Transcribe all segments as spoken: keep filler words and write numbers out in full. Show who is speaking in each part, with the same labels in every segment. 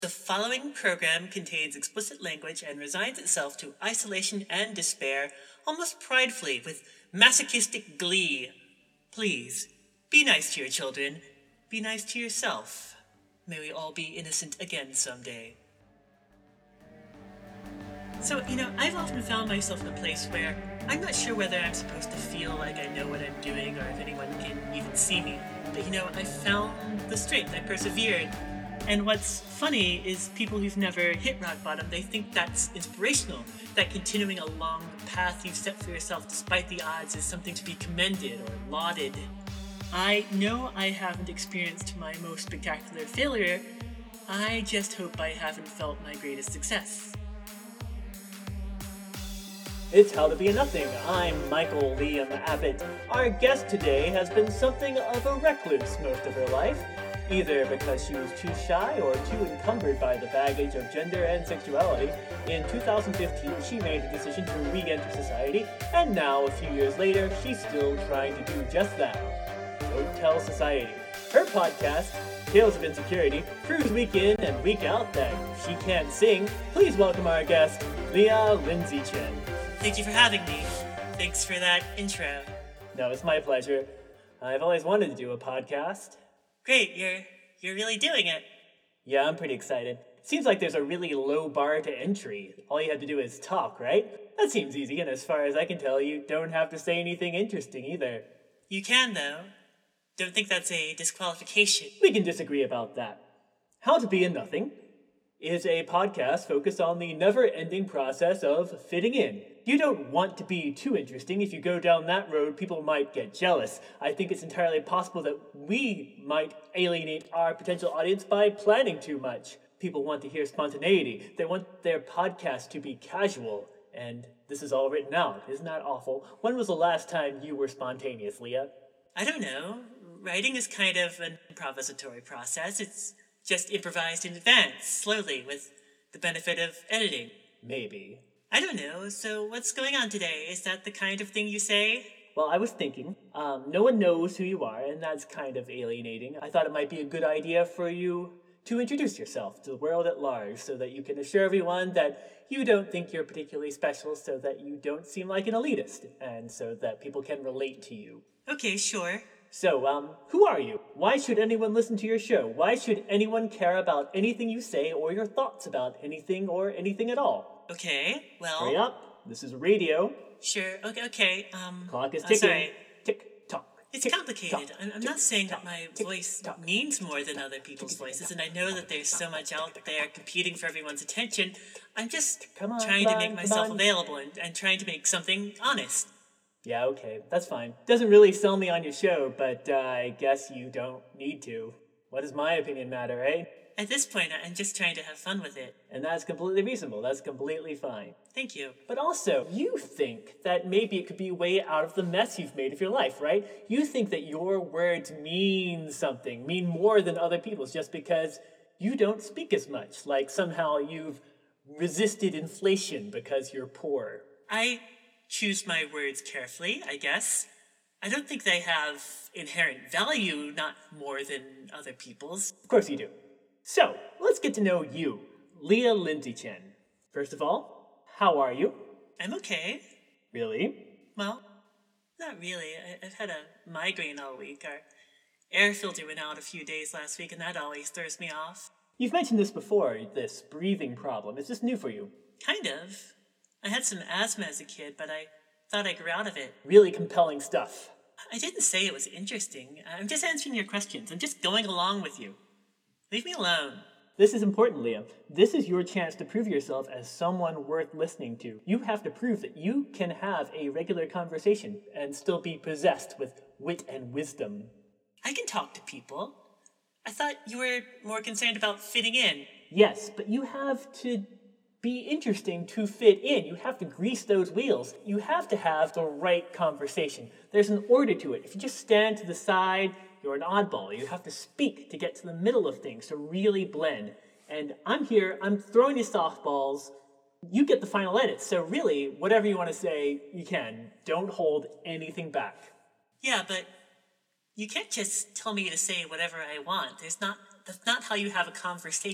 Speaker 1: The following program contains explicit language and resigns itself to isolation and despair almost pridefully with masochistic glee. Please, be nice to your children. Be nice to yourself. May we all be innocent again someday. So, you know, I've often found myself in a place where I'm not sure whether I'm supposed to feel like I know what I'm doing or if anyone can even see me. But, you know, I found the strength. I persevered. And what's funny is people who've never hit rock bottom, they think that's inspirational, that continuing along the path you've set for yourself despite the odds is something to be commended or lauded. I know I haven't experienced my most spectacular failure. I just hope I haven't felt my greatest success.
Speaker 2: It's How to Be a Nothing. I'm Michael Liam Abbott. Our guest today has been something of a recluse most of her life, either because she was too shy or too encumbered by the baggage of gender and sexuality. In two thousand fifteen, she made the decision to re-enter society, and now, a few years later, she's still trying to do just that. Don't Tell Society. Her podcast, Tales of Insecurity, proves week in and week out that she can't sing. Please welcome our guest, Leah Lindsay Chen.
Speaker 1: Thank you for having me. Thanks for that intro.
Speaker 2: No, it's my pleasure. I've always wanted to do a podcast.
Speaker 1: Great, you're you're really doing it.
Speaker 2: Yeah, I'm pretty excited. Seems like there's a really low bar to entry. All you have to do is talk, right? That seems easy, and as far as I can tell, you don't have to say anything interesting either.
Speaker 1: You can, though. Don't think that's a disqualification.
Speaker 2: We can disagree about that. How to Be a Nothing is a podcast focused on the never-ending process of fitting in. You don't want to be too interesting. If you go down that road, people might get jealous. I think it's entirely possible that we might alienate our potential audience by planning too much. People want to hear spontaneity. They want their podcast to be casual. And this is all written out. Isn't that awful? When was the last time you were spontaneous, Leah?
Speaker 1: I don't know. Writing is kind of an improvisatory process. It's just improvised in advance, slowly, with the benefit of editing.
Speaker 2: Maybe.
Speaker 1: I don't know. So what's going on today? Is that the kind of thing you say?
Speaker 2: Well, I was thinking, um, no one knows who you are, and that's kind of alienating. I thought it might be a good idea for you to introduce yourself to the world at large so that you can assure everyone that you don't think you're particularly special, so that you don't seem like an elitist, and so that people can relate to you.
Speaker 1: Okay, sure.
Speaker 2: So, um, who are you? Why should anyone listen to your show? Why should anyone care about anything you say or your thoughts about anything or anything at all?
Speaker 1: Okay, well...
Speaker 2: Hurry up. This is radio.
Speaker 1: Sure, okay, okay, um...
Speaker 2: Clock is
Speaker 1: I'm
Speaker 2: ticking.
Speaker 1: sorry.
Speaker 2: Tick, tock.
Speaker 1: It's
Speaker 2: tick,
Speaker 1: complicated.
Speaker 2: tock,
Speaker 1: I'm, I'm
Speaker 2: tick,
Speaker 1: not saying
Speaker 2: tock,
Speaker 1: that my
Speaker 2: tick,
Speaker 1: voice
Speaker 2: tock,
Speaker 1: means more than
Speaker 2: tock,
Speaker 1: other people's
Speaker 2: tick,
Speaker 1: voices,
Speaker 2: tock,
Speaker 1: and I know that there's so much out there competing for everyone's attention. I'm just
Speaker 2: Come on,
Speaker 1: trying
Speaker 2: come
Speaker 1: to make
Speaker 2: on, come
Speaker 1: myself
Speaker 2: on.
Speaker 1: available and, and trying to make something honest.
Speaker 2: Yeah, okay, that's fine. Doesn't really sell me on your show, but uh, I guess you don't need to. What does my opinion matter, eh?
Speaker 1: At this point, I'm just trying to have fun with it.
Speaker 2: And that's completely reasonable. That's completely fine.
Speaker 1: Thank you.
Speaker 2: But also, you think that maybe it could be a way out of the mess you've made of your life, right? You think that your words mean something, mean more than other people's, just because you don't speak as much. Like somehow you've resisted inflation because you're poor.
Speaker 1: I choose my words carefully, I guess. I don't think they have inherent value, not more than other people's.
Speaker 2: Of course you do. So, let's get to know you, Leah Lindsay Chen. First of all, how are you?
Speaker 1: I'm okay.
Speaker 2: Really?
Speaker 1: Well, not really. I, I've had a migraine all week. Our air filter went out a few days last week, and that always throws me off.
Speaker 2: You've mentioned this before, this breathing problem. Is this new for you?
Speaker 1: Kind of. I had some asthma as a kid, but I thought I grew out of it.
Speaker 2: Really compelling stuff.
Speaker 1: I didn't say it was interesting. I'm just answering your questions. I'm just going along with you. Leave me alone.
Speaker 2: This is important, Leah. This is your chance to prove yourself as someone worth listening to. You have to prove that you can have a regular conversation and still be possessed with wit and wisdom.
Speaker 1: I can talk to people. I thought you were more concerned about fitting in.
Speaker 2: Yes, but you have to be interesting to fit in. You have to grease those wheels. You have to have the right conversation. There's an order to it. If you just stand to the side, you're an oddball. You have to speak to get to the middle of things, to really blend. And I'm here, I'm throwing you softballs. You get the final edit. So really, whatever you want to say, you can. Don't hold anything back.
Speaker 1: Yeah, but you can't just tell me to say whatever I want. There's not, that's not how you have a conversation.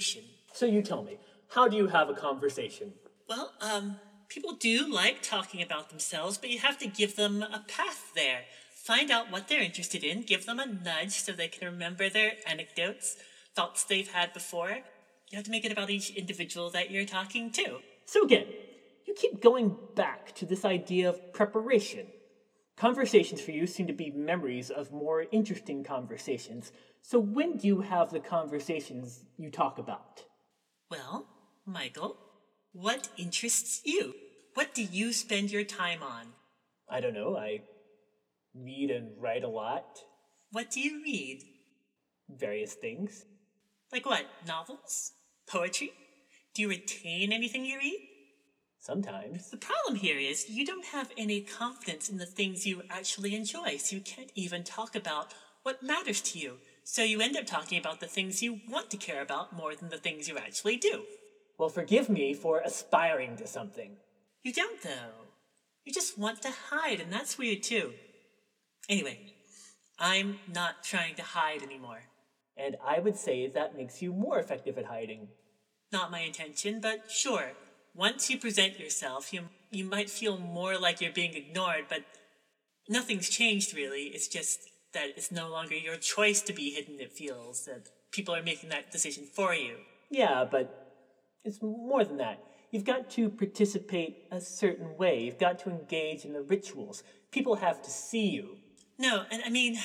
Speaker 2: So you tell me, how do you have a conversation?
Speaker 1: Well, um, people do like talking about themselves, but you have to give them a path there. Find out what they're interested in, give them a nudge so they can remember their anecdotes, thoughts they've had before. You have to make it about each individual that you're talking to.
Speaker 2: So again, you keep going back to this idea of preparation. Conversations for you seem to be memories of more interesting conversations. So when do you have the conversations you talk about?
Speaker 1: Well, Michael, what interests you? What do you spend your time on?
Speaker 2: I don't know, I read and write a lot.
Speaker 1: What do you read?
Speaker 2: Various things.
Speaker 1: Like what? Novels? Poetry? Do you retain anything you read?
Speaker 2: Sometimes.
Speaker 1: The problem here is you don't have any confidence in the things you actually enjoy, so you can't even talk about what matters to you. So you end up talking about the things you want to care about more than the things you actually do.
Speaker 2: Well, forgive me for aspiring to something.
Speaker 1: You don't, though. You just want to hide, and that's weird, too. Anyway, I'm not trying to hide anymore.
Speaker 2: And I would say that makes you more effective at hiding.
Speaker 1: Not my intention, but sure. Once you present yourself, you you might feel more like you're being ignored, but nothing's changed really. It's just that it's no longer your choice to be hidden, it feels. That people are making that decision for you.
Speaker 2: Yeah, but it's more than that. You've got to participate a certain way. You've got to engage in the rituals. People have to see you.
Speaker 1: No, and I mean,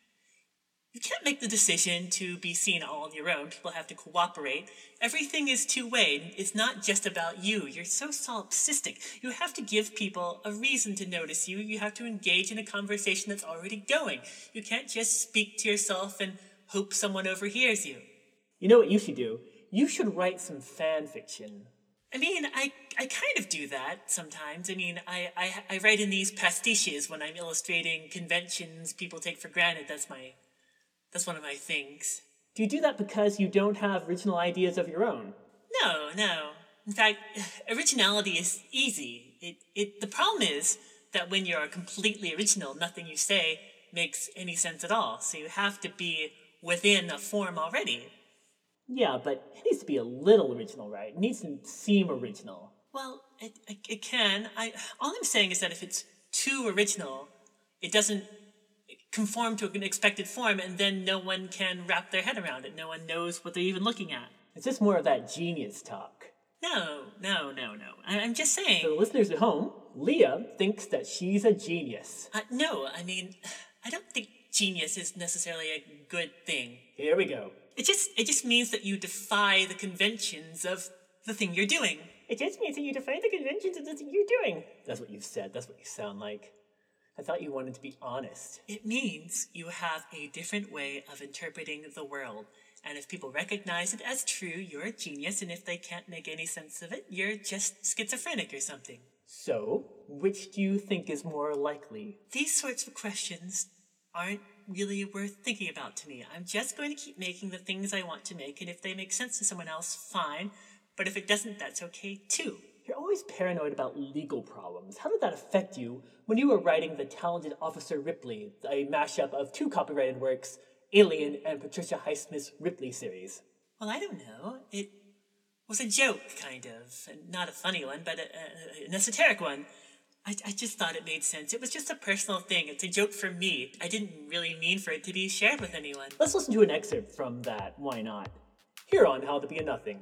Speaker 1: you can't make the decision to be seen all on your own. People have to cooperate. Everything is two-way. It's not just about you. You're so solipsistic. You have to give people a reason to notice you. You have to engage in a conversation that's already going. You can't just speak to yourself and hope someone overhears you.
Speaker 2: You know what you should do? You should write some fan fiction.
Speaker 1: I mean, I, I kind of do that sometimes. I mean, I, I, I write in these pastiches when I'm illustrating conventions people take for granted. That's my... That's one of my things.
Speaker 2: Do you do that because you don't have original ideas of your own?
Speaker 1: No, no. In fact, originality is easy. It, it, the problem is that when you're completely original, nothing you say makes any sense at all. So you have to be within a form already.
Speaker 2: Yeah, but it needs to be a little original, right? It needs to seem original.
Speaker 1: Well, it, it, it can. I, all I'm saying is that if it's too original, it doesn't conform to an expected form, and then no one can wrap their head around it. No one knows what they're even looking at.
Speaker 2: It's just more of that genius talk.
Speaker 1: No, no, no, no. I, I'm just saying...
Speaker 2: For the listeners at home, Leah thinks that she's a genius.
Speaker 1: Uh, no, I mean, I don't think genius is necessarily a good thing.
Speaker 2: Here we go.
Speaker 1: It just, it just means that you defy the conventions of the thing you're doing.
Speaker 2: It just means that you defy the conventions of the thing you're doing. That's what you've said. That's what you sound like. I thought you wanted to be honest.
Speaker 1: It means you have a different way of interpreting the world. And if people recognize it as true, you're a genius. And if they can't make any sense of it, you're just schizophrenic or something.
Speaker 2: So, which do you think is more likely?
Speaker 1: These sorts of questions aren't really worth thinking about to me. I'm just going to keep making the things I want to make. And if they make sense to someone else, fine. But if it doesn't, that's okay too.
Speaker 2: You're always paranoid about legal problems. How did that affect you when you were writing The Talented Officer Ripley, a mashup of two copyrighted works, Alien and Patricia Highsmith's Ripley series?
Speaker 1: Well, I don't know. It was a joke, kind of. Not a funny one, but a, a, an esoteric one. I, I just thought it made sense. It was just a personal thing. It's a joke for me. I didn't really mean for it to be shared with anyone.
Speaker 2: Let's listen to an excerpt from that. Why not? Here on How to Be a Nothing.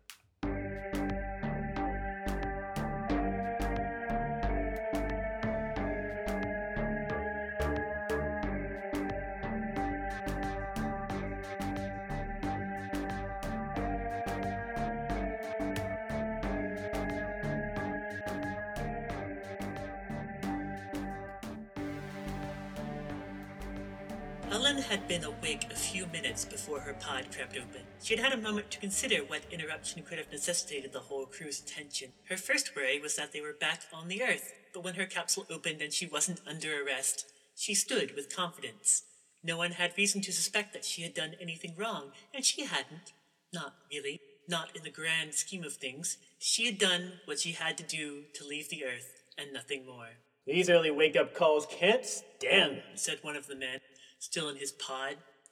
Speaker 1: Ellen had been awake a few minutes before her pod crept open. She had had a moment to consider what interruption could have necessitated the whole crew's attention. Her first worry was that they were back on the Earth, but when her capsule opened and she wasn't under arrest, she stood with confidence. No one had reason to suspect that she had done anything wrong, and she hadn't. Not really. Not in the grand scheme of things. She had done what she had to do to leave the Earth, and nothing more.
Speaker 2: These early wake-up calls can't stand them,
Speaker 1: said one of the men, still in his pod.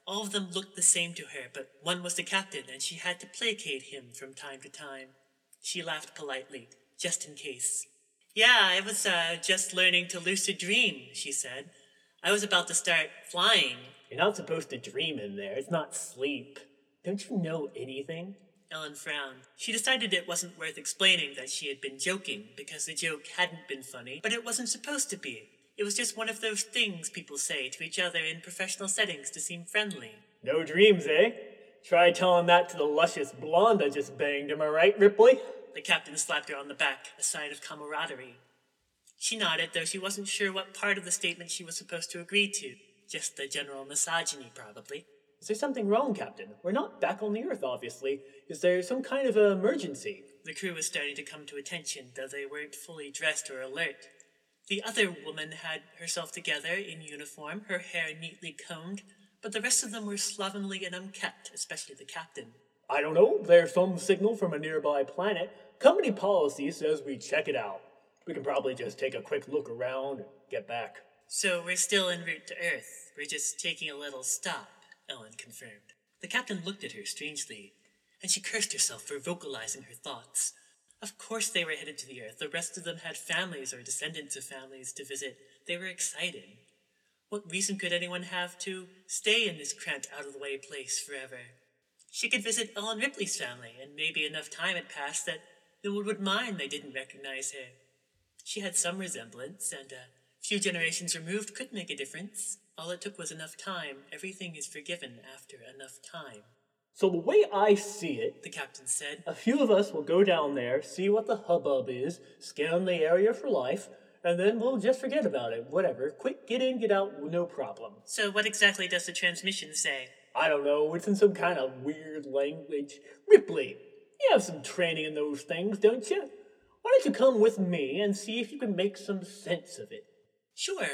Speaker 1: All of them looked the same to her, but one was the captain, and she had to placate him from time to time. She laughed politely, just in case. Yeah, I was uh, just learning to lucid dream, she said. I was about to start flying.
Speaker 2: You're not supposed to dream in there. It's not sleep. Don't you know anything?
Speaker 1: Ellen frowned. She decided it wasn't worth explaining that she had been joking, because the joke hadn't been funny, but it wasn't supposed to be. It was just one of those things people say to each other in professional settings to seem friendly.
Speaker 2: No dreams, eh? Try telling that to the luscious blonde I just banged, am I right, Ripley?
Speaker 1: The captain slapped her on the back, a sign of camaraderie. She nodded, though she wasn't sure what part of the statement she was supposed to agree to. Just the general misogyny, probably.
Speaker 2: Is there something wrong, Captain? We're not back on the Earth, obviously. Is there some kind of emergency?
Speaker 1: The crew was starting to come to attention, though they weren't fully dressed or alert. The other woman had herself together in uniform, her hair neatly combed, but the rest of them were slovenly and unkempt, especially the captain.
Speaker 2: I don't know. There's some signal from a nearby planet. Company policy says we check it out. We can probably just take a quick look around and get back.
Speaker 1: So we're still en route to Earth. We're just taking a little stop, Ellen confirmed. The captain looked at her strangely, and she cursed herself for vocalizing her thoughts. Of course they were headed to the Earth. The rest of them had families or descendants of families to visit. They were excited. What reason could anyone have to stay in this cramped, out-of-the-way place forever? She could visit Ellen Ripley's family, and maybe enough time had passed that no one would mind they didn't recognize her. She had some resemblance, and a few generations removed could make a difference. All it took was enough time. Everything is forgiven after enough time.
Speaker 2: So the way I see it,
Speaker 1: the captain said,
Speaker 2: a few of us will go down there, see what the hubbub is, scan the area for life, and then we'll just forget about it. Whatever. Quick, get in, get out, no problem.
Speaker 1: So what exactly does the transmission say?
Speaker 2: I don't know. It's in some kind of weird language. Ripley, you have some training in those things, don't you? Why don't you come with me and see if you can make some sense of it?
Speaker 1: Sure.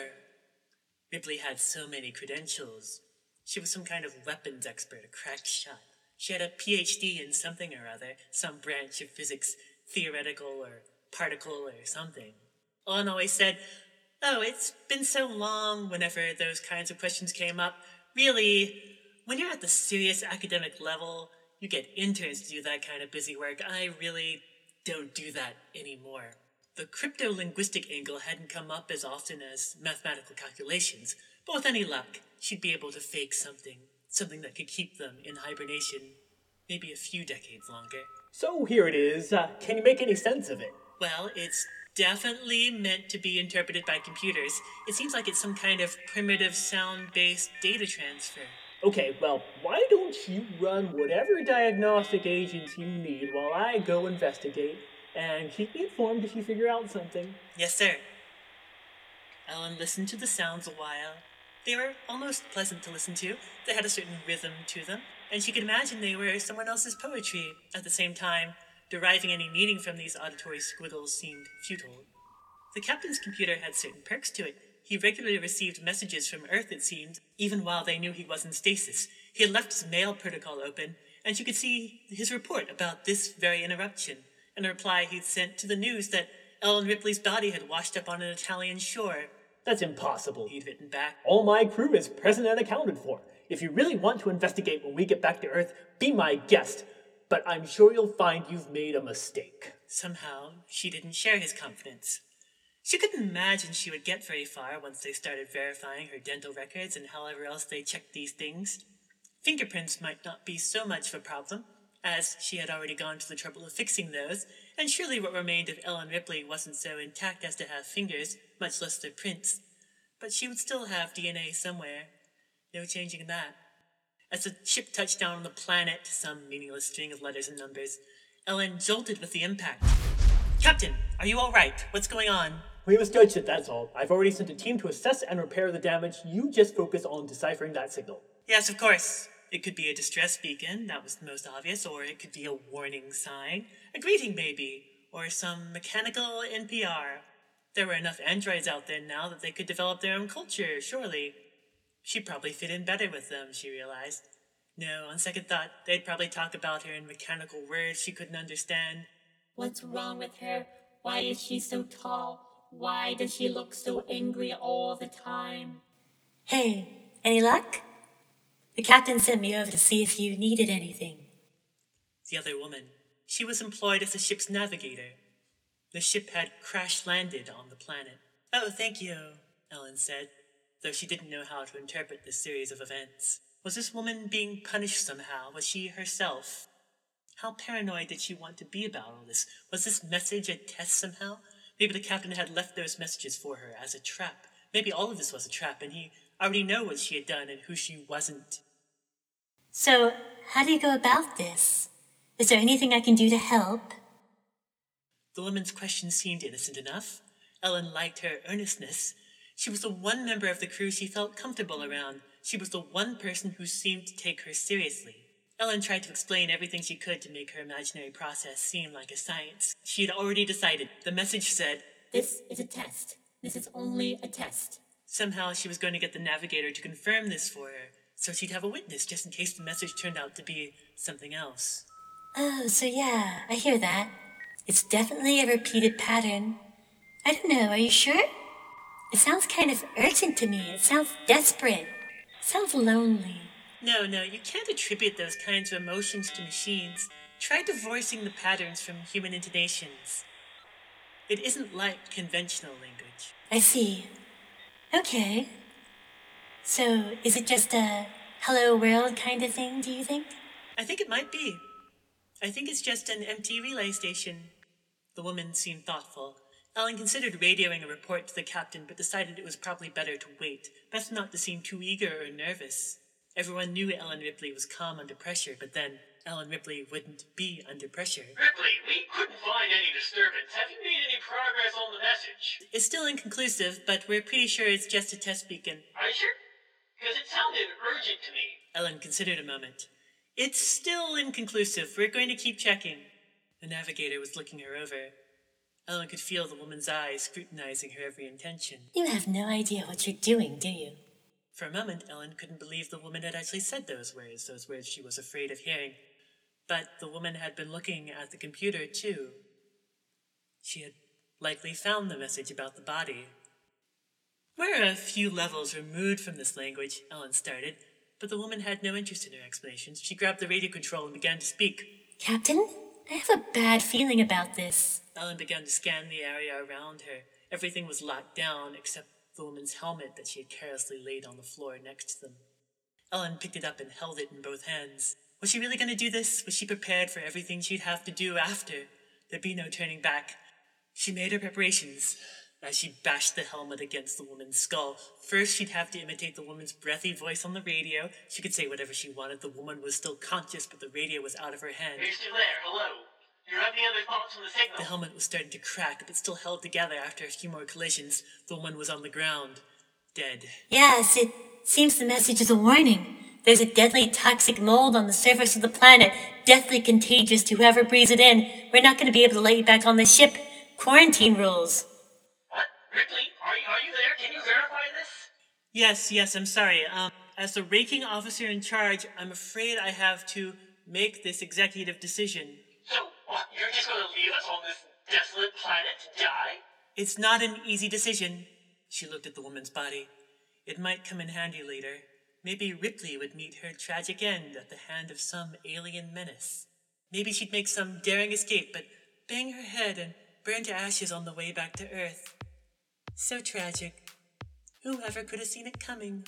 Speaker 1: Ripley had so many credentials. She was some kind of weapons expert, a crack shot. She had a P H D in something or other, some branch of physics, theoretical or particle or something. Ellen always said, oh, it's been so long whenever those kinds of questions came up. Really, when you're at the serious academic level, you get interns to do that kind of busy work. I really don't do that anymore. The crypto-linguistic angle hadn't come up as often as mathematical calculations, but with any luck, she'd be able to fake something, something that could keep them in hibernation, maybe a few decades longer.
Speaker 2: So here it is. Uh, can you make any sense of it?
Speaker 1: Well, it's definitely meant to be interpreted by computers. It seems like it's some kind of primitive sound-based data transfer.
Speaker 2: Okay, well, why don't you run whatever diagnostic agents you need while I go investigate, and keep me informed if you figure out something.
Speaker 1: Yes, sir. Ellen listened to the sounds a while. They were almost pleasant to listen to. They had a certain rhythm to them, and she could imagine they were someone else's poetry. At the same time, deriving any meaning from these auditory squiggles seemed futile. The captain's computer had certain perks to it. He regularly received messages from Earth, it seemed, even while they knew he was in stasis. He had left his mail protocol open, and she could see his report about this very interruption, and a reply he'd sent to the news that Ellen Ripley's body had washed up on an Italian shore.
Speaker 2: That's impossible,
Speaker 1: he'd written back.
Speaker 2: All my crew is present and accounted for. If you really want to investigate when we get back to Earth, be my guest. But I'm sure you'll find you've made a mistake.
Speaker 1: Somehow, she didn't share his confidence. She couldn't imagine she would get very far once they started verifying her dental records and however else they checked these things. Fingerprints might not be so much of a problem, as she had already gone to the trouble of fixing those, and surely what remained of Ellen Ripley wasn't so intact as to have fingers, much less their prints. But she would still have D N A somewhere. No changing that. As the ship touched down on the planet, some meaningless string of letters and numbers, Ellen jolted with the impact. Captain, are you all right? What's going on?
Speaker 2: We misjudged it, that's all. I've already sent a team to assess and repair the damage. You just focus on deciphering that signal.
Speaker 1: Yes, of course. It could be a distress beacon, that was the most obvious, or it could be a warning sign, a greeting maybe, or some mechanical N P R. There were enough androids out there now that they could develop their own culture, surely. She'd probably fit in better with them, she realized. No, on second thought, they'd probably talk about her in mechanical words she couldn't understand.
Speaker 3: What's wrong with her? Why is she so tall? Why does she look so angry all the time?
Speaker 4: Hey, any luck?
Speaker 3: The captain sent me over to see if you needed anything.
Speaker 1: The other woman. She was employed as the ship's navigator. The ship had crash-landed on the planet. Oh, thank you, Ellen said, though she didn't know how to interpret this series of events. Was this woman being punished somehow? Was she herself? How paranoid did she want to be about all this? Was this message a test somehow? Maybe the captain had left those messages for her as a trap. Maybe all of this was a trap, and he already knew what she had done and who she wasn't.
Speaker 3: So, how do you go about this? Is there anything I can do to help?
Speaker 1: The woman's question seemed innocent enough. Ellen liked her earnestness. She was the one member of the crew she felt comfortable around. She was the one person who seemed to take her seriously. Ellen tried to explain everything she could to make her imaginary process seem like a science. She had already decided. The message said,
Speaker 3: "This is a test. This is only a test."
Speaker 1: Somehow she was going to get the navigator to confirm this for her, so she'd have a witness just in case the message turned out to be something else.
Speaker 3: Oh, so yeah, I hear that. It's definitely a repeated pattern. I don't know, are you sure? It sounds kind of urgent to me. It sounds desperate. It sounds lonely.
Speaker 1: No, no, you can't attribute those kinds of emotions to machines. Try divorcing the patterns from human intonations. It isn't like conventional language.
Speaker 3: I see. Okay. So, is it just a hello world kind of thing, do you think?
Speaker 1: I think it might be. I think it's just an empty relay station. The woman seemed thoughtful. Ellen considered radioing a report to the captain, but decided it was probably better to wait, best not to seem too eager or nervous. Everyone knew Ellen Ripley was calm under pressure, but then Ellen Ripley wouldn't be under pressure.
Speaker 4: Ripley, we couldn't find any disturbance. Have you made any progress on the message?
Speaker 1: It's still inconclusive, but we're pretty sure it's just a test beacon.
Speaker 4: Are you sure? Because it sounded urgent to me.
Speaker 1: Ellen considered a moment. It's still inconclusive. We're going to keep checking. The navigator was looking her over. Ellen could feel the woman's eyes scrutinizing her every intention.
Speaker 3: You have no idea what you're doing, do you?
Speaker 1: For a moment, Ellen couldn't believe the woman had actually said those words, those words she was afraid of hearing. But the woman had been looking at the computer, too. She had likely found the message about the body. We're a few levels removed from this language, Ellen started, but the woman had no interest in her explanations. She grabbed the radio control and began to speak.
Speaker 3: Captain, I have a bad feeling about this.
Speaker 1: Ellen began to scan the area around her. Everything was locked down except the woman's helmet that she had carelessly laid on the floor next to them. Ellen picked it up and held it in both hands. Was she really going to do this? Was she prepared for everything she'd have to do after? There'd be no turning back. She made her preparations as she bashed the helmet against the woman's skull. First, she'd have to imitate the woman's breathy voice on the radio. She could say whatever she wanted. The woman was still conscious, but the radio was out of her hand.
Speaker 4: Are you still there? Hello? Do you have any other thoughts on the signal?
Speaker 1: The helmet was starting to crack, but still held together after a few more collisions. The woman was on the ground, dead.
Speaker 3: Yes, it seems the message is a warning. There's a deadly toxic mold on the surface of the planet, deathly contagious to whoever breathes it in. We're not going to be able to let you back on the ship. Quarantine rules.
Speaker 4: What? Ripley, are you, are you there? Can you verify this?
Speaker 1: Yes, yes, I'm sorry. Um, as the ranking officer in charge, I'm afraid I have to make this executive decision.
Speaker 4: So, what, you're just going to leave us on this desolate planet to die?
Speaker 1: It's not an easy decision. She looked at the woman's body. It might come in handy later. Maybe Ripley would meet her tragic end at the hand of some alien menace. Maybe she'd make some daring escape, but bang her head and burn to ashes on the way back to Earth. So tragic. Whoever could have seen it coming?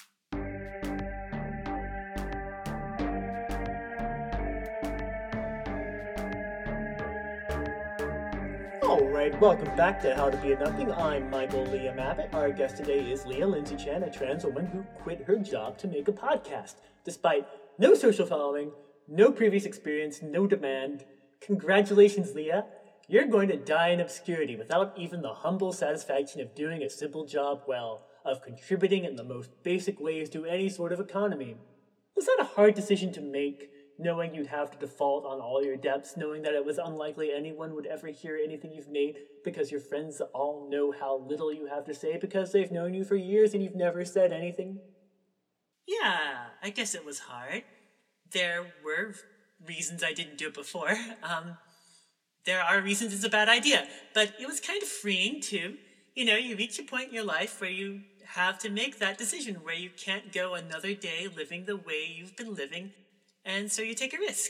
Speaker 2: Alright, welcome back to How to Be a Nothing. I'm Michael Liam Abbott. Our guest today is Leah Lindsay Chan, a trans woman who quit her job to make a podcast. Despite no social following, no previous experience, no demand. Congratulations, Leah. You're going to die in obscurity without even the humble satisfaction of doing a simple job well, of contributing in the most basic ways to any sort of economy. Was that a hard decision to make? Knowing you'd have to default on all your debts, knowing that it was unlikely anyone would ever hear anything you've made because your friends all know how little you have to say because they've known you for years and you've never said anything?
Speaker 1: Yeah, I guess it was hard. There were reasons I didn't do it before. Um, there are reasons it's a bad idea, but it was kind of freeing too. You know, you reach a point in your life where you have to make that decision where you can't go another day living the way you've been living, and so you take a risk.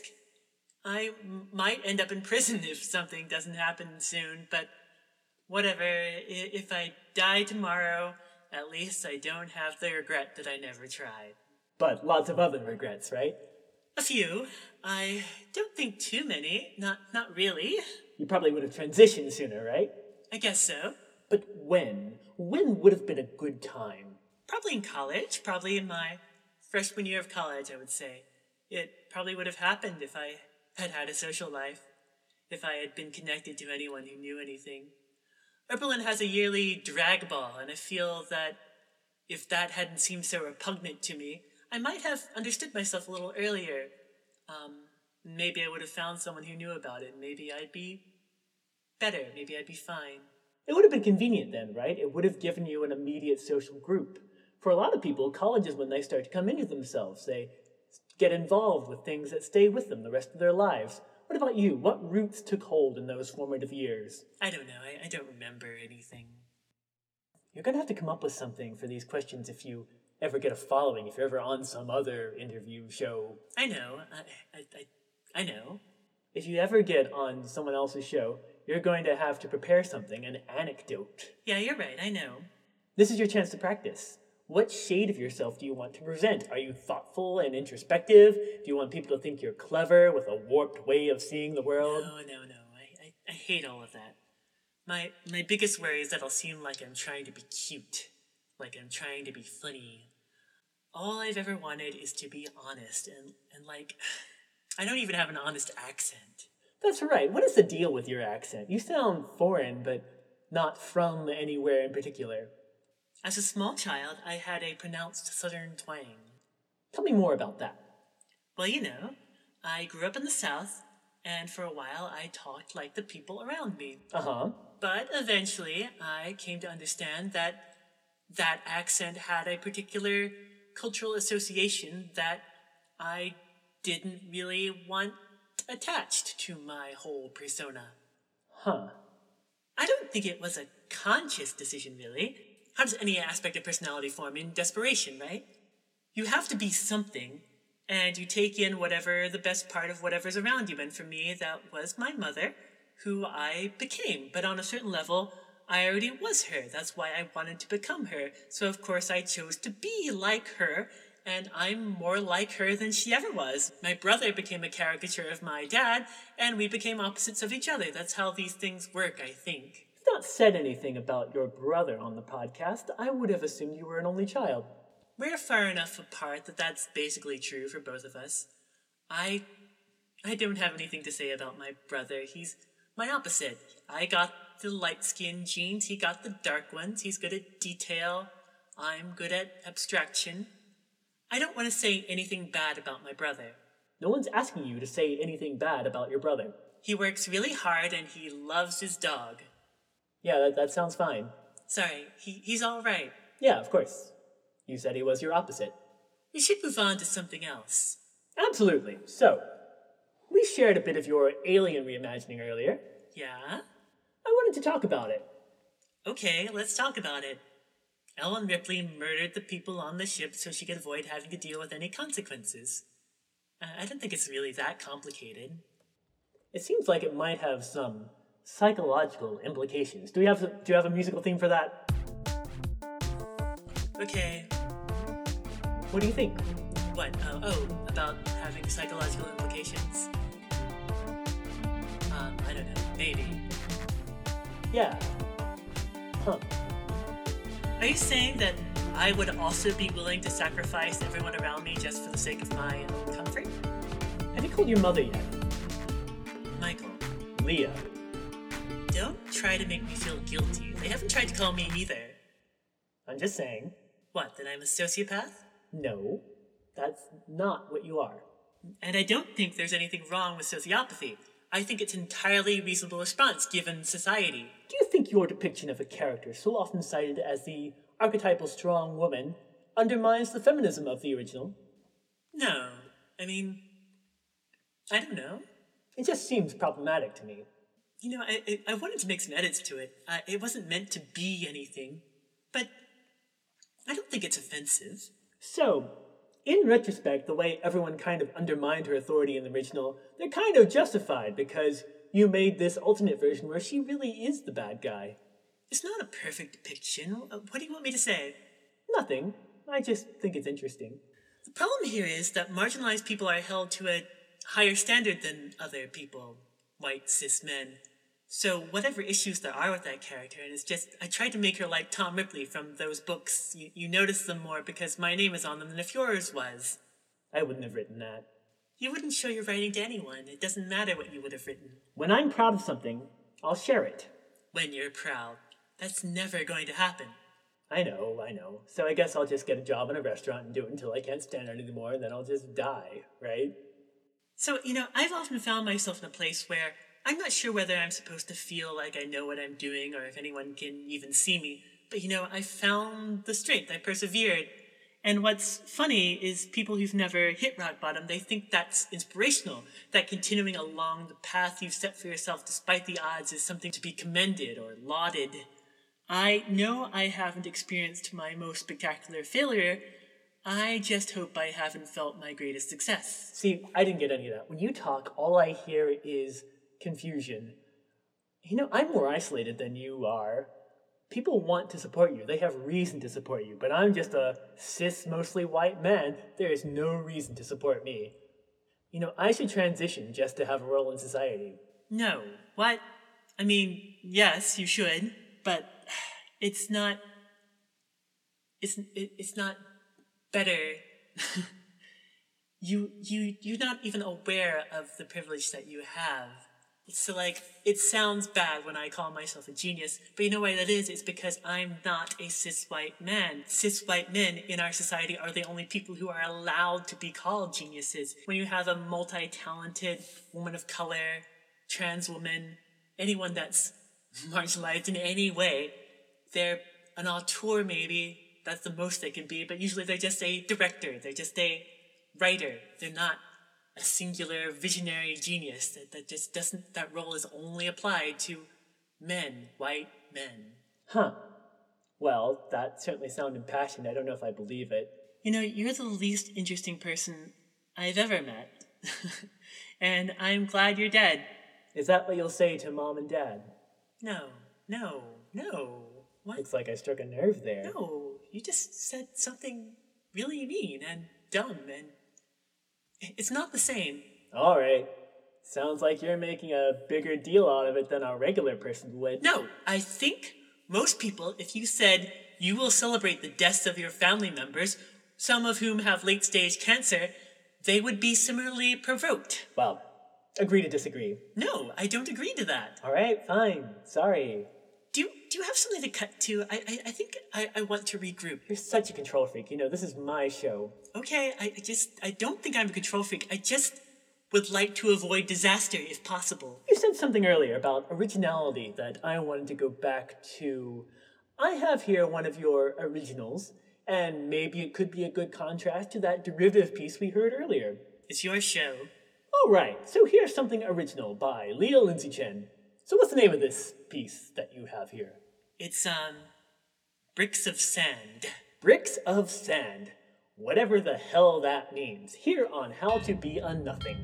Speaker 1: I m- might end up in prison if something doesn't happen soon, but whatever. I- If I die tomorrow, at least I don't have the regret that I never tried.
Speaker 2: But lots of other regrets, right?
Speaker 1: A few. I don't think too many. Not not really.
Speaker 2: You probably would have transitioned sooner, right?
Speaker 1: I guess so.
Speaker 2: But when? When would have been a good time?
Speaker 1: Probably in college. Probably in my freshman year of college, I would say. It probably would have happened if I had had a social life. If I had been connected to anyone who knew anything. Oberlin has a yearly drag ball, and I feel that if that hadn't seemed so repugnant to me, I might have understood myself a little earlier. Um, maybe I would have found someone who knew about it. Maybe I'd be better. Maybe I'd be fine.
Speaker 2: It would have been convenient then, right? It would have given you an immediate social group. For a lot of people, college is when they start to come into themselves. They get involved with things that stay with them the rest of their lives. What about you? What roots took hold in those formative years?
Speaker 1: I don't know. I, I don't remember anything.
Speaker 2: You're going to have to come up with something for these questions if you ever get a following, if you're ever on some other interview show.
Speaker 1: I know. I, I, I, I know.
Speaker 2: If you ever get on someone else's show, you're going to have to prepare something, an anecdote.
Speaker 1: Yeah, you're right. I know.
Speaker 2: This is your chance to practice. What shade of yourself do you want to present? Are you thoughtful and introspective? Do you want people to think you're clever with a warped way of seeing the world?
Speaker 1: No, no, no. I, I, I hate all of that. My my biggest worry is that I'll seem like I'm trying to be cute. Like I'm trying to be funny. All I've ever wanted is to be honest, and, and like, I don't even have an honest accent.
Speaker 2: That's right. What is the deal with your accent? You sound foreign, but not from anywhere in particular.
Speaker 1: As a small child, I had a pronounced southern twang.
Speaker 2: Tell me more about that.
Speaker 1: Well, you know, I grew up in the South, and for a while I talked like the people around me.
Speaker 2: Uh-huh.
Speaker 1: But eventually I came to understand that that accent had a particular cultural association that I didn't really want attached to my whole persona.
Speaker 2: Huh.
Speaker 1: I don't think it was a conscious decision, really. How does any aspect of personality form? In desperation, right? You have to be something, and you take in whatever the best part of whatever's around you. And for me, that was my mother, who I became. But on a certain level, I already was her. That's why I wanted to become her. So of course I chose to be like her, and I'm more like her than she ever was. My brother became a caricature of my dad, and we became opposites of each other. That's how these things work, I think.
Speaker 2: You've not said anything about your brother on the podcast. I would have assumed you were an only child.
Speaker 1: We're far enough apart that that's basically true for both of us. I... I don't have anything to say about my brother. He's my opposite. I got the light-skinned genes, he got the dark ones. He's good at detail. I'm good at abstraction. I don't want to say anything bad about my brother.
Speaker 2: No one's asking you to say anything bad about your brother.
Speaker 1: He works really hard and he loves his dog.
Speaker 2: Yeah, that, that sounds fine.
Speaker 1: Sorry, he, he's all right.
Speaker 2: Yeah, of course. You said he was your opposite.
Speaker 1: We should move on to something else.
Speaker 2: Absolutely. So, we shared a bit of your alien reimagining earlier.
Speaker 1: Yeah?
Speaker 2: I wanted to talk about it.
Speaker 1: Okay, let's talk about it. Ellen Ripley murdered the people on the ship so she could avoid having to deal with any consequences. Uh, I don't think it's really that complicated.
Speaker 2: It seems like it might have some psychological implications. Do we have do you have a musical theme for that?
Speaker 1: Okay.
Speaker 2: What do you think?
Speaker 1: What? Uh, oh, about having psychological implications? Um, I don't know. Maybe.
Speaker 2: Yeah. Huh.
Speaker 1: Are you saying that I would also be willing to sacrifice everyone around me just for the sake of my own comfort?
Speaker 2: Have you called your mother yet?
Speaker 1: Michael,
Speaker 2: Leah.
Speaker 1: don't try to make me feel guilty. They haven't tried to call me either.
Speaker 2: I'm just saying.
Speaker 1: What, that I'm a sociopath?
Speaker 2: No, that's not what you are.
Speaker 1: And I don't think there's anything wrong with sociopathy. I think it's an entirely reasonable response given society.
Speaker 2: Do you think your depiction of a character, so often cited as the archetypal strong woman, undermines the feminism of the original?
Speaker 1: No. I mean, I don't know.
Speaker 2: It just seems problematic to me.
Speaker 1: You know, I, I, I wanted to make some edits to it. Uh, it wasn't meant to be anything. But I don't think it's offensive.
Speaker 2: So, in retrospect, the way everyone kind of undermined her authority in the original, they're kind of justified because you made this alternate version where she really is the bad guy.
Speaker 1: It's not a perfect depiction. Uh, What do you want me to say?
Speaker 2: Nothing. I just think it's interesting.
Speaker 1: The problem here is that marginalized people are held to a higher standard than other people, white cis men. So whatever issues there are with that character, and it's just, I tried to make her like Tom Ripley from those books. You, you notice them more because my name is on them than if yours was.
Speaker 2: I wouldn't have written that.
Speaker 1: You wouldn't show your writing to anyone. It doesn't matter what you would have written.
Speaker 2: When I'm proud of something, I'll share it.
Speaker 1: When you're proud. That's never going to happen.
Speaker 2: I know, I know. So I guess I'll just get a job in a restaurant and do it until I can't stand it anymore, and then I'll just die, right?
Speaker 1: So, you know, I've often found myself in a place where I'm not sure whether I'm supposed to feel like I know what I'm doing or if anyone can even see me. But, you know, I found the strength. I persevered. And what's funny is people who've never hit rock bottom, they think that's inspirational. That continuing along the path you've set for yourself despite the odds is something to be commended or lauded. I know I haven't experienced my most spectacular failure. I just hope I haven't felt my greatest success.
Speaker 2: See, I didn't get any of that. When you talk, all I hear is confusion. You know, I'm more isolated than you are. People want to support you. They have reason to support you. But I'm just a cis, mostly white man. There is no reason to support me. You know, I should transition just to have a role in society.
Speaker 1: No. What? I mean, yes, you should, but it's not... It's, it, it's not better. you, you, you're not even aware of the privilege that you have. So, like, it sounds bad when I call myself a genius, but you know why that is? It's because I'm not a cis white man. Cis white men in our society are the only people who are allowed to be called geniuses. When you have a multi-talented woman of color, trans woman, anyone that's marginalized in any way, they're an auteur maybe, that's the most they can be, but usually they're just a director, they're just a writer, they're not a singular visionary genius. That, that just doesn't, that role is only applied to men, white men.
Speaker 2: Huh. Well, that certainly sounded impassioned. I don't know if I believe it.
Speaker 1: You know, you're the least interesting person I've ever met. And I'm glad you're dead.
Speaker 2: Is that what you'll say to Mom and Dad?
Speaker 1: No, no, no. What?
Speaker 2: Looks like I struck a nerve there.
Speaker 1: No, you just said something really mean and dumb, and it's not the same.
Speaker 2: All right. Sounds like you're making a bigger deal out of it than a regular person would.
Speaker 1: No, I think most people, if you said you will celebrate the deaths of your family members, some of whom have late-stage cancer, they would be similarly provoked.
Speaker 2: Well, agree to disagree.
Speaker 1: No, I don't agree to that.
Speaker 2: All right, fine. Sorry.
Speaker 1: Do you, do you have something to cut to? I I, I think I, I want to regroup.
Speaker 2: You're such a control freak. You know, this is my show.
Speaker 1: Okay, I, I just, I don't think I'm a control freak. I just would like to avoid disaster if possible.
Speaker 2: You said something earlier about originality that I wanted to go back to. I have here one of your originals, and maybe it could be a good contrast to that derivative piece we heard earlier.
Speaker 1: It's your show.
Speaker 2: All right, so here's something original by Leah Lindsay Chen. So what's the name of this piece that you have here?
Speaker 1: It's, um, Bricks of Sand.
Speaker 2: Bricks of Sand. Whatever the hell that means. Here on How to Be a Nothing.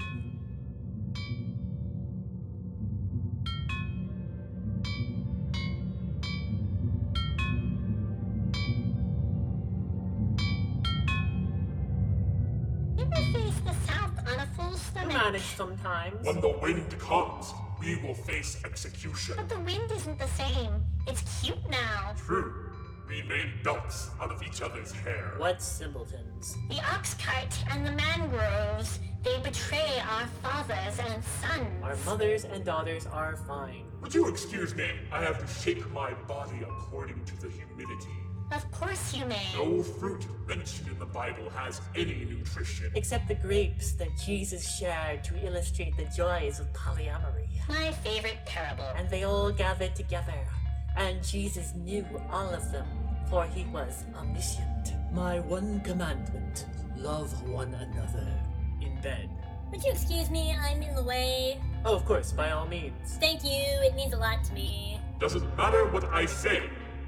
Speaker 3: Never face the south on a full stomach.
Speaker 1: Manage sometimes.
Speaker 5: When the wind comes, we will face execution.
Speaker 3: But the wind isn't the same. It's cute now.
Speaker 5: True. We made belts out of each other's hair.
Speaker 1: What simpletons.
Speaker 3: The ox cart and the mangroves, they betray our fathers and sons.
Speaker 1: Our mothers and daughters are fine.
Speaker 5: Would you excuse me? I have to shake my body according to the humidity.
Speaker 3: Of course you may.
Speaker 5: No fruit mentioned in the Bible has any nutrition.
Speaker 1: Except the grapes that Jesus shared to illustrate the joys of polyamory.
Speaker 3: My favorite parable.
Speaker 1: And they all gathered together, and Jesus knew all of them, for he was omniscient. My one commandment, love one another. In bed.
Speaker 6: Would you excuse me? I'm in the way.
Speaker 1: Oh, of course, by all means.
Speaker 6: Thank you. It means a lot to me.
Speaker 5: Doesn't matter what I say.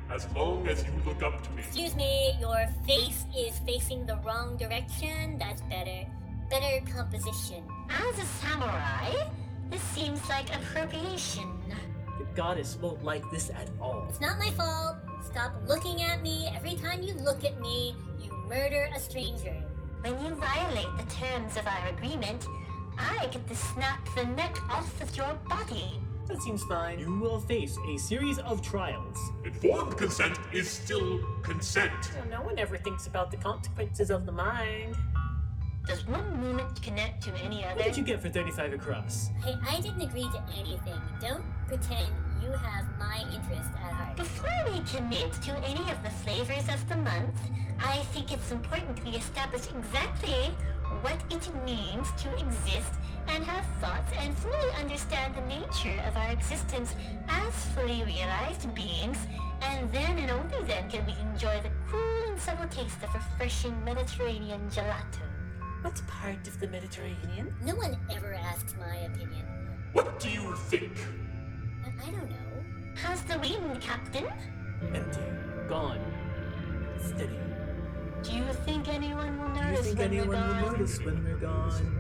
Speaker 5: as long as you look up to me.
Speaker 6: Excuse me, your face is facing the wrong direction. That's better. Better composition.
Speaker 3: As a samurai, this seems like appropriation.
Speaker 2: The goddess won't like this at all.
Speaker 6: It's not my fault. Stop looking at me. Every time you look at me, you murder a stranger.
Speaker 3: When you violate the terms of our agreement, I get to snap the neck off of your body.
Speaker 2: That seems fine. You will face a series of trials.
Speaker 5: Informed consent is still consent.
Speaker 1: No one ever thinks about the consequences of the mind.
Speaker 3: Does one moment connect to any other?
Speaker 2: What did you get for thirty-five across?
Speaker 6: Hey, I didn't agree to anything. Don't pretend you have my interest at heart.
Speaker 3: Before we commit to any of the flavors of the month, I think it's important we establish exactly what it means to exist and have thoughts and fully understand the nature of our existence as fully realized beings, and then and only then can we enjoy the cool and subtle taste of refreshing Mediterranean gelato.
Speaker 1: What's part of the Mediterranean?
Speaker 6: No one ever asks my opinion.
Speaker 5: What do you think?
Speaker 6: I, I don't know.
Speaker 3: How's the wind, Captain?
Speaker 2: Empty. Gone. Steady.
Speaker 3: Do you think anyone will
Speaker 2: Do you
Speaker 3: notice
Speaker 2: think
Speaker 3: when
Speaker 2: anyone
Speaker 3: we're gone?
Speaker 2: will notice when we're gone?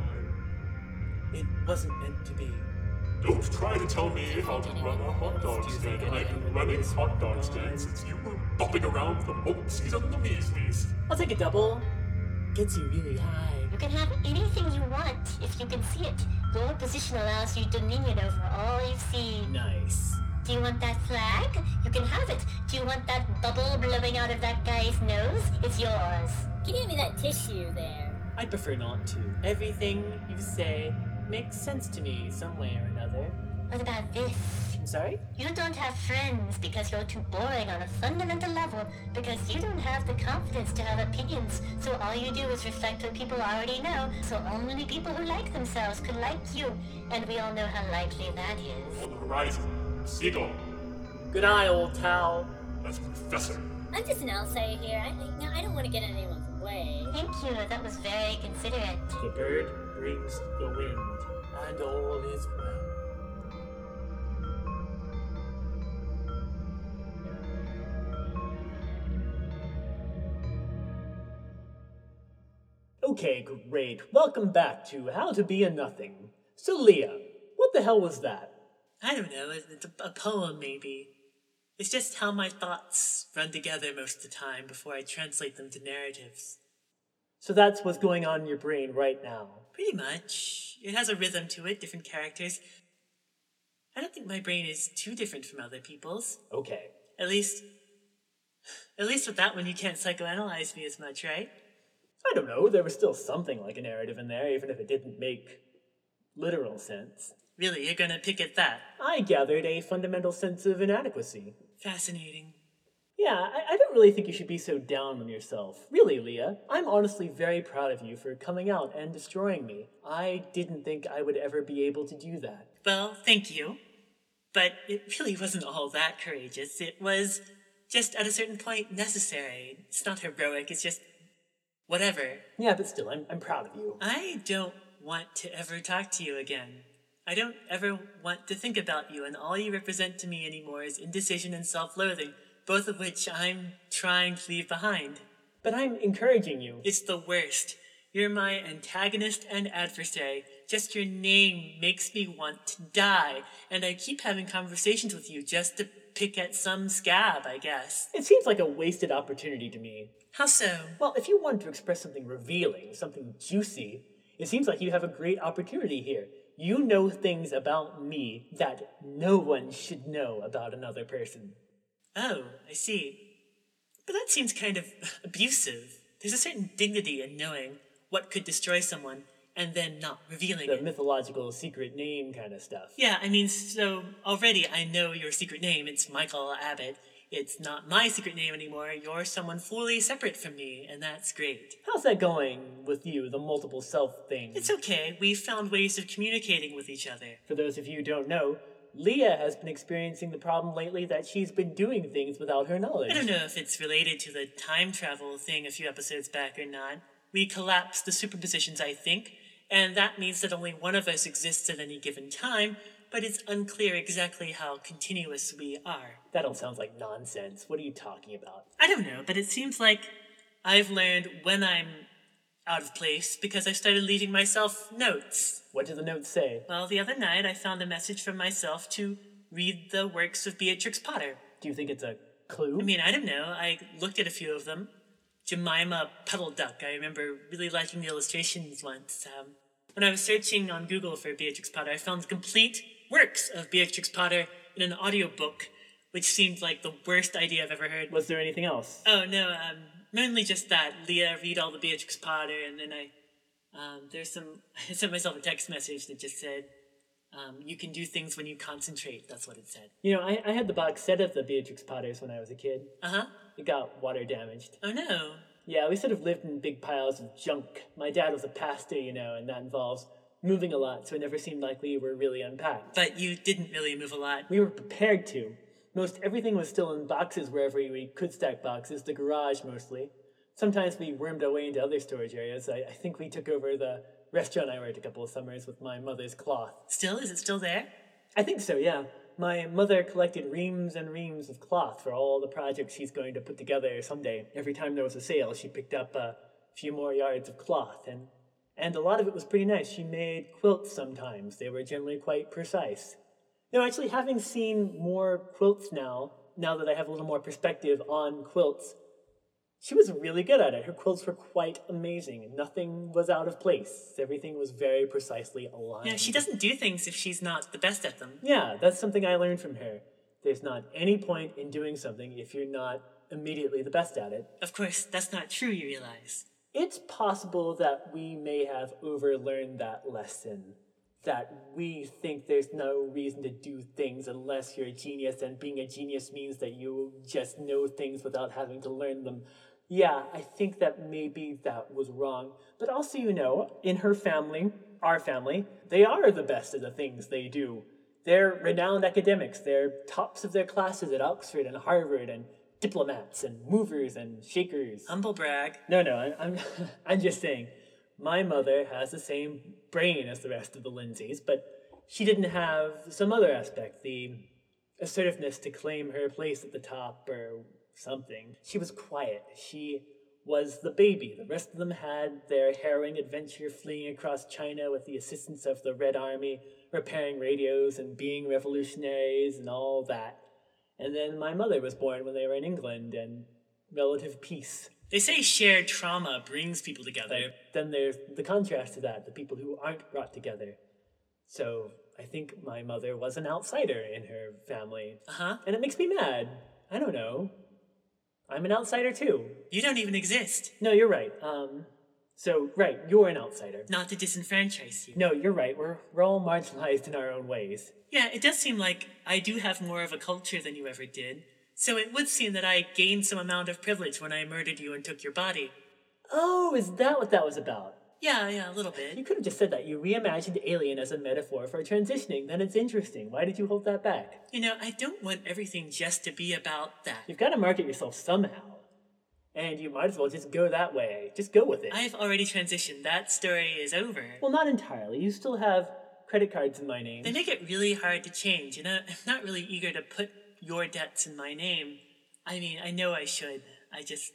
Speaker 2: It wasn't meant to be.
Speaker 5: Don't try to tell me how to run a hot dog
Speaker 2: Do you
Speaker 5: stand.
Speaker 2: think
Speaker 5: I've
Speaker 2: anyone
Speaker 5: been running
Speaker 2: noticed
Speaker 5: hot
Speaker 2: when
Speaker 5: dog
Speaker 2: we're
Speaker 5: stands
Speaker 2: gone?
Speaker 5: since you were bopping around the Mopesies and the Measleys.
Speaker 2: I'll take a double. Gets you really high.
Speaker 3: You can have anything you want if you can see it. Your position allows you dominion over all you see.
Speaker 2: Nice.
Speaker 3: Do you want that flag? You can have it. Do you want that bubble blowing out of that guy's nose? It's yours.
Speaker 6: Can you hand me that tissue there?
Speaker 2: I'd prefer not to. Everything you say makes sense to me some way or another.
Speaker 3: What about this?
Speaker 2: I'm sorry?
Speaker 3: You don't have friends because you're too boring on a fundamental level, because you don't have the confidence to have opinions, so all you do is reflect what people already know, so only people who like themselves could like you, and we all know how likely that is.
Speaker 5: On the horizon, Seagull.
Speaker 2: Good eye, old Tao.
Speaker 5: That's Professor.
Speaker 6: I'm just an outsider here. I, I, no, I don't want to get in anyone's way.
Speaker 3: Thank you, that was very considerate.
Speaker 2: The bird brings the wind, and all is well. Okay, great. Welcome back to How to Be a Nothing. So, Leah, what the hell was that?
Speaker 1: I don't know, it's a, a poem maybe. It's just how my thoughts run together most of the time before I translate them to narratives.
Speaker 2: So that's what's going on in your brain right now.
Speaker 1: Pretty much. It has a rhythm to it, different characters. I don't think my brain is too different from other people's.
Speaker 2: Okay.
Speaker 1: At least... At least with that one you can't psychoanalyze me as much, right?
Speaker 2: I don't know, there was still something like a narrative in there, even if it didn't make literal sense.
Speaker 1: Really, you're gonna pick at that?
Speaker 2: I gathered a fundamental sense of inadequacy.
Speaker 1: Fascinating.
Speaker 2: Yeah, I, I don't really think you should be so down on yourself. Really, Leah, I'm honestly very proud of you for coming out and destroying me. I didn't think I would ever be able to do that.
Speaker 1: Well, thank you. But it really wasn't all that courageous. It was just at a certain point necessary. It's not heroic, it's just whatever.
Speaker 2: Yeah, but still, I'm, I'm proud of you.
Speaker 1: I don't want to ever talk to you again. I don't ever want to think about you, and all you represent to me anymore is indecision and self-loathing, both of which I'm trying to leave behind.
Speaker 2: But I'm encouraging you.
Speaker 1: It's the worst. You're my antagonist and adversary. Just your name makes me want to die, and I keep having conversations with you just to pick at some scab, I guess.
Speaker 2: It seems like a wasted opportunity to me.
Speaker 1: How so?
Speaker 2: Well, if you want to express something revealing, something juicy, it seems like you have a great opportunity here. You know things about me that no one should know about another person.
Speaker 1: Oh, I see. But that seems kind of abusive. There's a certain dignity in knowing what could destroy someone and then not revealing
Speaker 2: The
Speaker 1: it.
Speaker 2: mythological secret name kind of stuff.
Speaker 1: Yeah, I mean, so already I know your secret name. It's Michael Abbott. It's not my secret name anymore. You're someone fully separate from me, and that's great.
Speaker 2: How's that going with you, the multiple self thing?
Speaker 1: It's okay. We've found ways of communicating with each other.
Speaker 2: For those of you who don't know, Leah has been experiencing the problem lately that she's been doing things without her knowledge.
Speaker 1: I don't know if it's related to the time travel thing a few episodes back or not. We collapsed the superpositions, I think, and that means that only one of us exists at any given time, but it's unclear exactly how continuous we are.
Speaker 2: That all sounds like nonsense. What are you talking about?
Speaker 1: I don't know, but it seems like I've learned when I'm out of place because I started leaving myself notes.
Speaker 2: What do the notes say?
Speaker 1: Well, the other night I found a message from myself to read the works of Beatrix Potter.
Speaker 2: Do you think it's a clue?
Speaker 1: I mean, I don't know. I looked at a few of them. Jemima Puddle Duck. I remember really liking the illustrations once. Um, when I was searching on Google for Beatrix Potter, I found complete works of Beatrix Potter in an audiobook, which seemed like the worst idea I've ever heard.
Speaker 2: Was there anything else?
Speaker 1: Oh, no, um, mainly just that. Leah, read all the Beatrix Potter, and then I, um, there's some, I sent myself a text message that just said, um, you can do things when you concentrate. That's what it said.
Speaker 2: You know, I, I had the box set of the Beatrix Potters when I was a kid.
Speaker 1: Uh-huh.
Speaker 2: It got water damaged.
Speaker 1: Oh, no.
Speaker 2: Yeah, we sort of lived in big piles of junk. My dad was a pastor, you know, and that involves moving a lot, so it never seemed like we were really unpacked.
Speaker 1: But you didn't really move a lot.
Speaker 2: We were prepared to. Most everything was still in boxes wherever we could stack boxes, the garage mostly. Sometimes we wormed our way into other storage areas. I, I think we took over the restaurant I worked a couple of summers with my mother's cloth.
Speaker 1: Still? Is it still there?
Speaker 2: I think so, yeah. My mother collected reams and reams of cloth for all the projects she's going to put together someday. Every time there was a sale, she picked up a few more yards of cloth, and, and a lot of it was pretty nice. She made quilts sometimes. They were generally quite precise. No, actually, having seen more quilts now, now that I have a little more perspective on quilts, she was really good at it. Her quilts were quite amazing. Nothing was out of place. Everything was very precisely aligned.
Speaker 1: Yeah, she doesn't do things if she's not the best at them.
Speaker 2: Yeah, that's something I learned from her. There's not any point in doing something if you're not immediately the best at it.
Speaker 1: Of course, that's not true, you realize.
Speaker 2: It's possible that we may have overlearned that lesson. That we think there's no reason to do things unless you're a genius, and being a genius means that you just know things without having to learn them. Yeah, I think that maybe that was wrong. But also, you know, in her family, our family, they are the best at the things they do. They're renowned academics. They're tops of their classes at Oxford and Harvard, and diplomats and movers and shakers.
Speaker 1: Humble brag.
Speaker 2: No, no, I, I'm, I'm just saying. My mother has the same brain as the rest of the Lindsays, but she didn't have some other aspect, the assertiveness to claim her place at the top or something. She was quiet. She was the baby. The rest of them had their harrowing adventure fleeing across China with the assistance of the Red Army, repairing radios and being revolutionaries and all that. And then my mother was born when they were in England, and relative peace.
Speaker 1: They say shared trauma brings people together.
Speaker 2: Then there's the contrast to that, the people who aren't brought together. So I think my mother was an outsider in her family.
Speaker 1: Uh-huh.
Speaker 2: And it makes me mad. I don't know. I'm an outsider too.
Speaker 1: You don't even exist.
Speaker 2: No, you're right. Um, so, right, you're an outsider.
Speaker 1: Not to disenfranchise you.
Speaker 2: No, you're right. We're, we're all marginalized in our own ways.
Speaker 1: Yeah, it does seem like I do have more of a culture than you ever did. So it would seem that I gained some amount of privilege when I murdered you and took your body.
Speaker 2: Oh, is that what that was about?
Speaker 1: Yeah, yeah, a little bit.
Speaker 2: You could have just said that. You reimagined Alien as a metaphor for transitioning. Then it's interesting. Why did you hold that back?
Speaker 1: You know, I don't want everything just to be about that.
Speaker 2: You've got to market yourself somehow. And you might as well just go that way. Just go with it.
Speaker 1: I've already transitioned. That story is over.
Speaker 2: Well, not entirely. You still have credit cards in my name.
Speaker 1: They make it really hard to change, you know? I'm not really eager to put your debts in my name. I mean, I know I should. I just...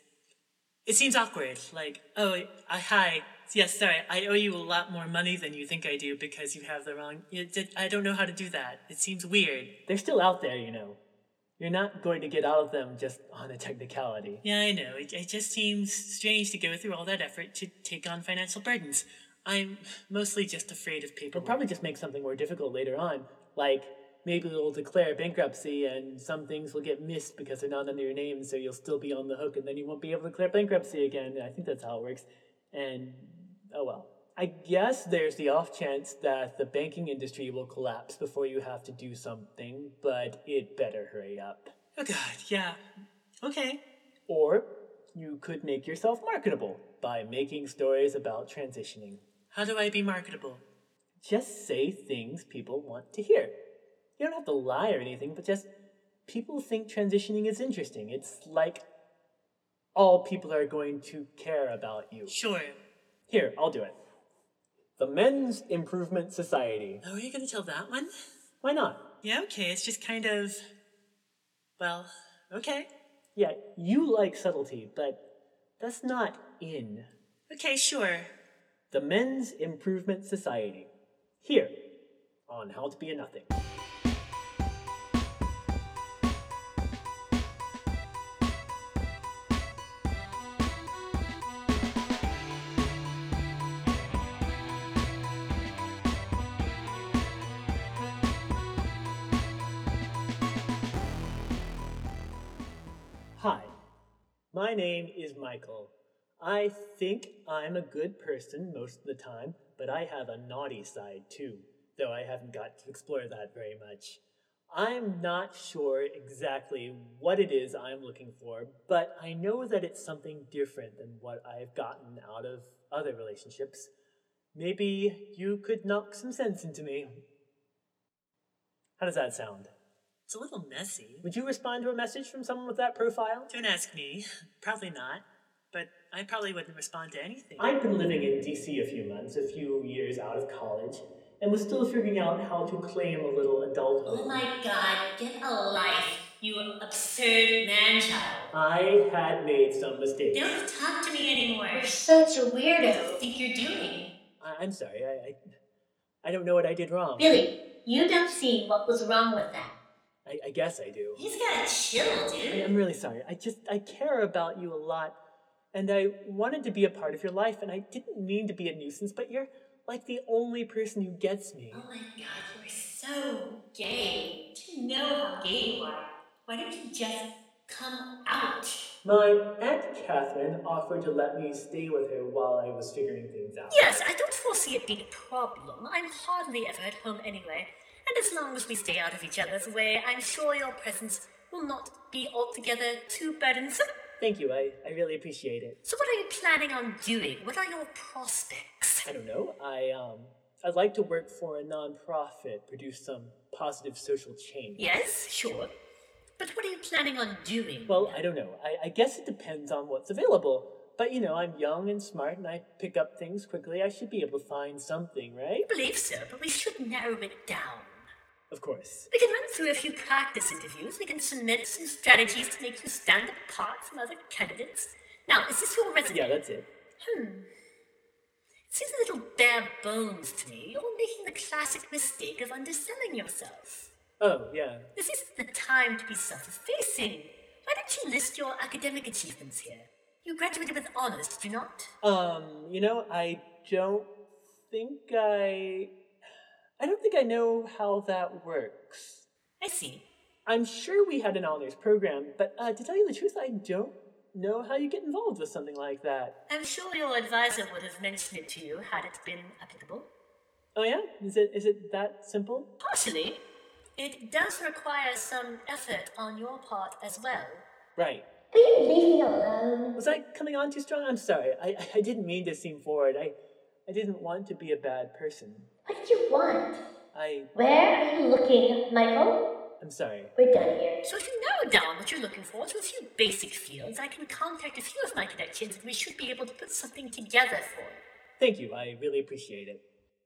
Speaker 1: It seems awkward. Like, oh, I, hi. Yes, sorry, I owe you a lot more money than you think I do because you have the wrong... It, I don't know how to do that. It seems weird.
Speaker 2: They're still out there, you know. You're not going to get out of them just on a technicality.
Speaker 1: Yeah, I know. It, it just seems strange to go through all that effort to take on financial burdens. I'm mostly just afraid of paperwork.
Speaker 2: It'll probably just make something more difficult later on. Like, maybe they'll declare bankruptcy and some things will get missed because they're not under your name, so you'll still be on the hook and then you won't be able to declare bankruptcy again. I think that's how it works. And, oh well. I guess there's the off chance that the banking industry will collapse before you have to do something, but it better hurry up.
Speaker 1: Oh god, yeah. Okay.
Speaker 2: Or you could make yourself marketable by making stories about transitioning.
Speaker 1: How do I be marketable?
Speaker 2: Just say things people want to hear. You don't have to lie or anything, but just people think transitioning is interesting. It's like all people are going to care about you.
Speaker 1: Sure.
Speaker 2: Here, I'll do it. The Men's Improvement Society.
Speaker 1: Oh, are you going to tell that one?
Speaker 2: Why not?
Speaker 1: Yeah, okay, it's just kind of... Well, okay.
Speaker 2: Yeah, you like subtlety, but that's not in.
Speaker 1: Okay, sure.
Speaker 2: The Men's Improvement Society. Here, on How to Be a Nothing. Hi, my name is Michael. I think I'm a good person most of the time, but I have a naughty side too, though I haven't got to explore that very much. I'm not sure exactly what it is I'm looking for, but I know that it's something different than what I've gotten out of other relationships. Maybe you could knock some sense into me. How does that sound?
Speaker 1: It's a little messy.
Speaker 2: Would you respond to a message from someone with that profile?
Speaker 1: Don't ask me. Probably not. But I probably wouldn't respond to anything.
Speaker 2: I'd been living in D C a few months, a few years out of college, and was still figuring out how to claim a little adulthood.
Speaker 3: Oh my god, get a life, you absurd man-child.
Speaker 2: I had made some mistakes.
Speaker 3: Don't talk to me anymore. You're such a weirdo. What do you think you're doing?
Speaker 2: I- I'm sorry, I, I I don't know what I did wrong.
Speaker 3: Billy, you don't see what was wrong with that.
Speaker 2: I, I guess I do.
Speaker 3: He's gotta chill, dude.
Speaker 2: I, I'm really sorry. I just, I care about you a lot, and I wanted to be a part of your life, and I didn't mean to be a nuisance, but you're like the only person who gets me.
Speaker 3: Oh my god, you're so gay. Do you know how gay you are? Why don't you just come out?
Speaker 2: My Aunt Catherine offered to let me stay with her while I was figuring things out.
Speaker 3: Yes, I don't foresee it being a problem. I'm hardly ever at home anyway. And as long as we stay out of each other's way, I'm sure your presence will not be altogether too burdensome.
Speaker 2: Thank you, I, I really appreciate it.
Speaker 3: So what are you planning on doing? What are your prospects?
Speaker 2: I don't know. I um I'd like to work for a non-profit, produce some positive social change.
Speaker 3: Yes, sure. But what are you planning on doing?
Speaker 2: Well, I don't know. I, I guess it depends on what's available. But you know, I'm young and smart and I pick up things quickly. I should be able to find something, right?
Speaker 3: I believe so, but we should narrow it down.
Speaker 2: Of course.
Speaker 3: We can run through a few practice interviews. We can submit some strategies to make you stand apart from other candidates. Now, is this your resume?
Speaker 2: Yeah, that's it.
Speaker 3: Hmm. It seems a little bare bones to me. You're making the classic mistake of underselling yourself.
Speaker 2: Oh, yeah.
Speaker 3: This isn't the time to be self-effacing. Why don't you list your academic achievements here? You graduated with honors, did you not?
Speaker 2: Um, you know, I don't think I... I don't think I know how that works.
Speaker 3: I see.
Speaker 2: I'm sure we had an honors program, but uh, to tell you the truth, I don't know how you get involved with something like that.
Speaker 3: I'm sure your advisor would have mentioned it to you had it been applicable.
Speaker 2: Oh yeah? Is it is it that simple?
Speaker 3: Partially. It does require some effort on your part as well.
Speaker 2: Right.
Speaker 3: Will you leave me alone?
Speaker 2: Was I coming on too strong? I'm sorry. I, I didn't mean to seem forward. I, I didn't want to be a bad person.
Speaker 3: What did you want?
Speaker 2: I...
Speaker 3: Where are you looking, Michael?
Speaker 2: I'm sorry.
Speaker 3: We're done here. So if you narrow down what you're looking for to a few basic fields, I can contact a few of my connections and we should be able to put something together for you.
Speaker 2: Thank you. I really appreciate it.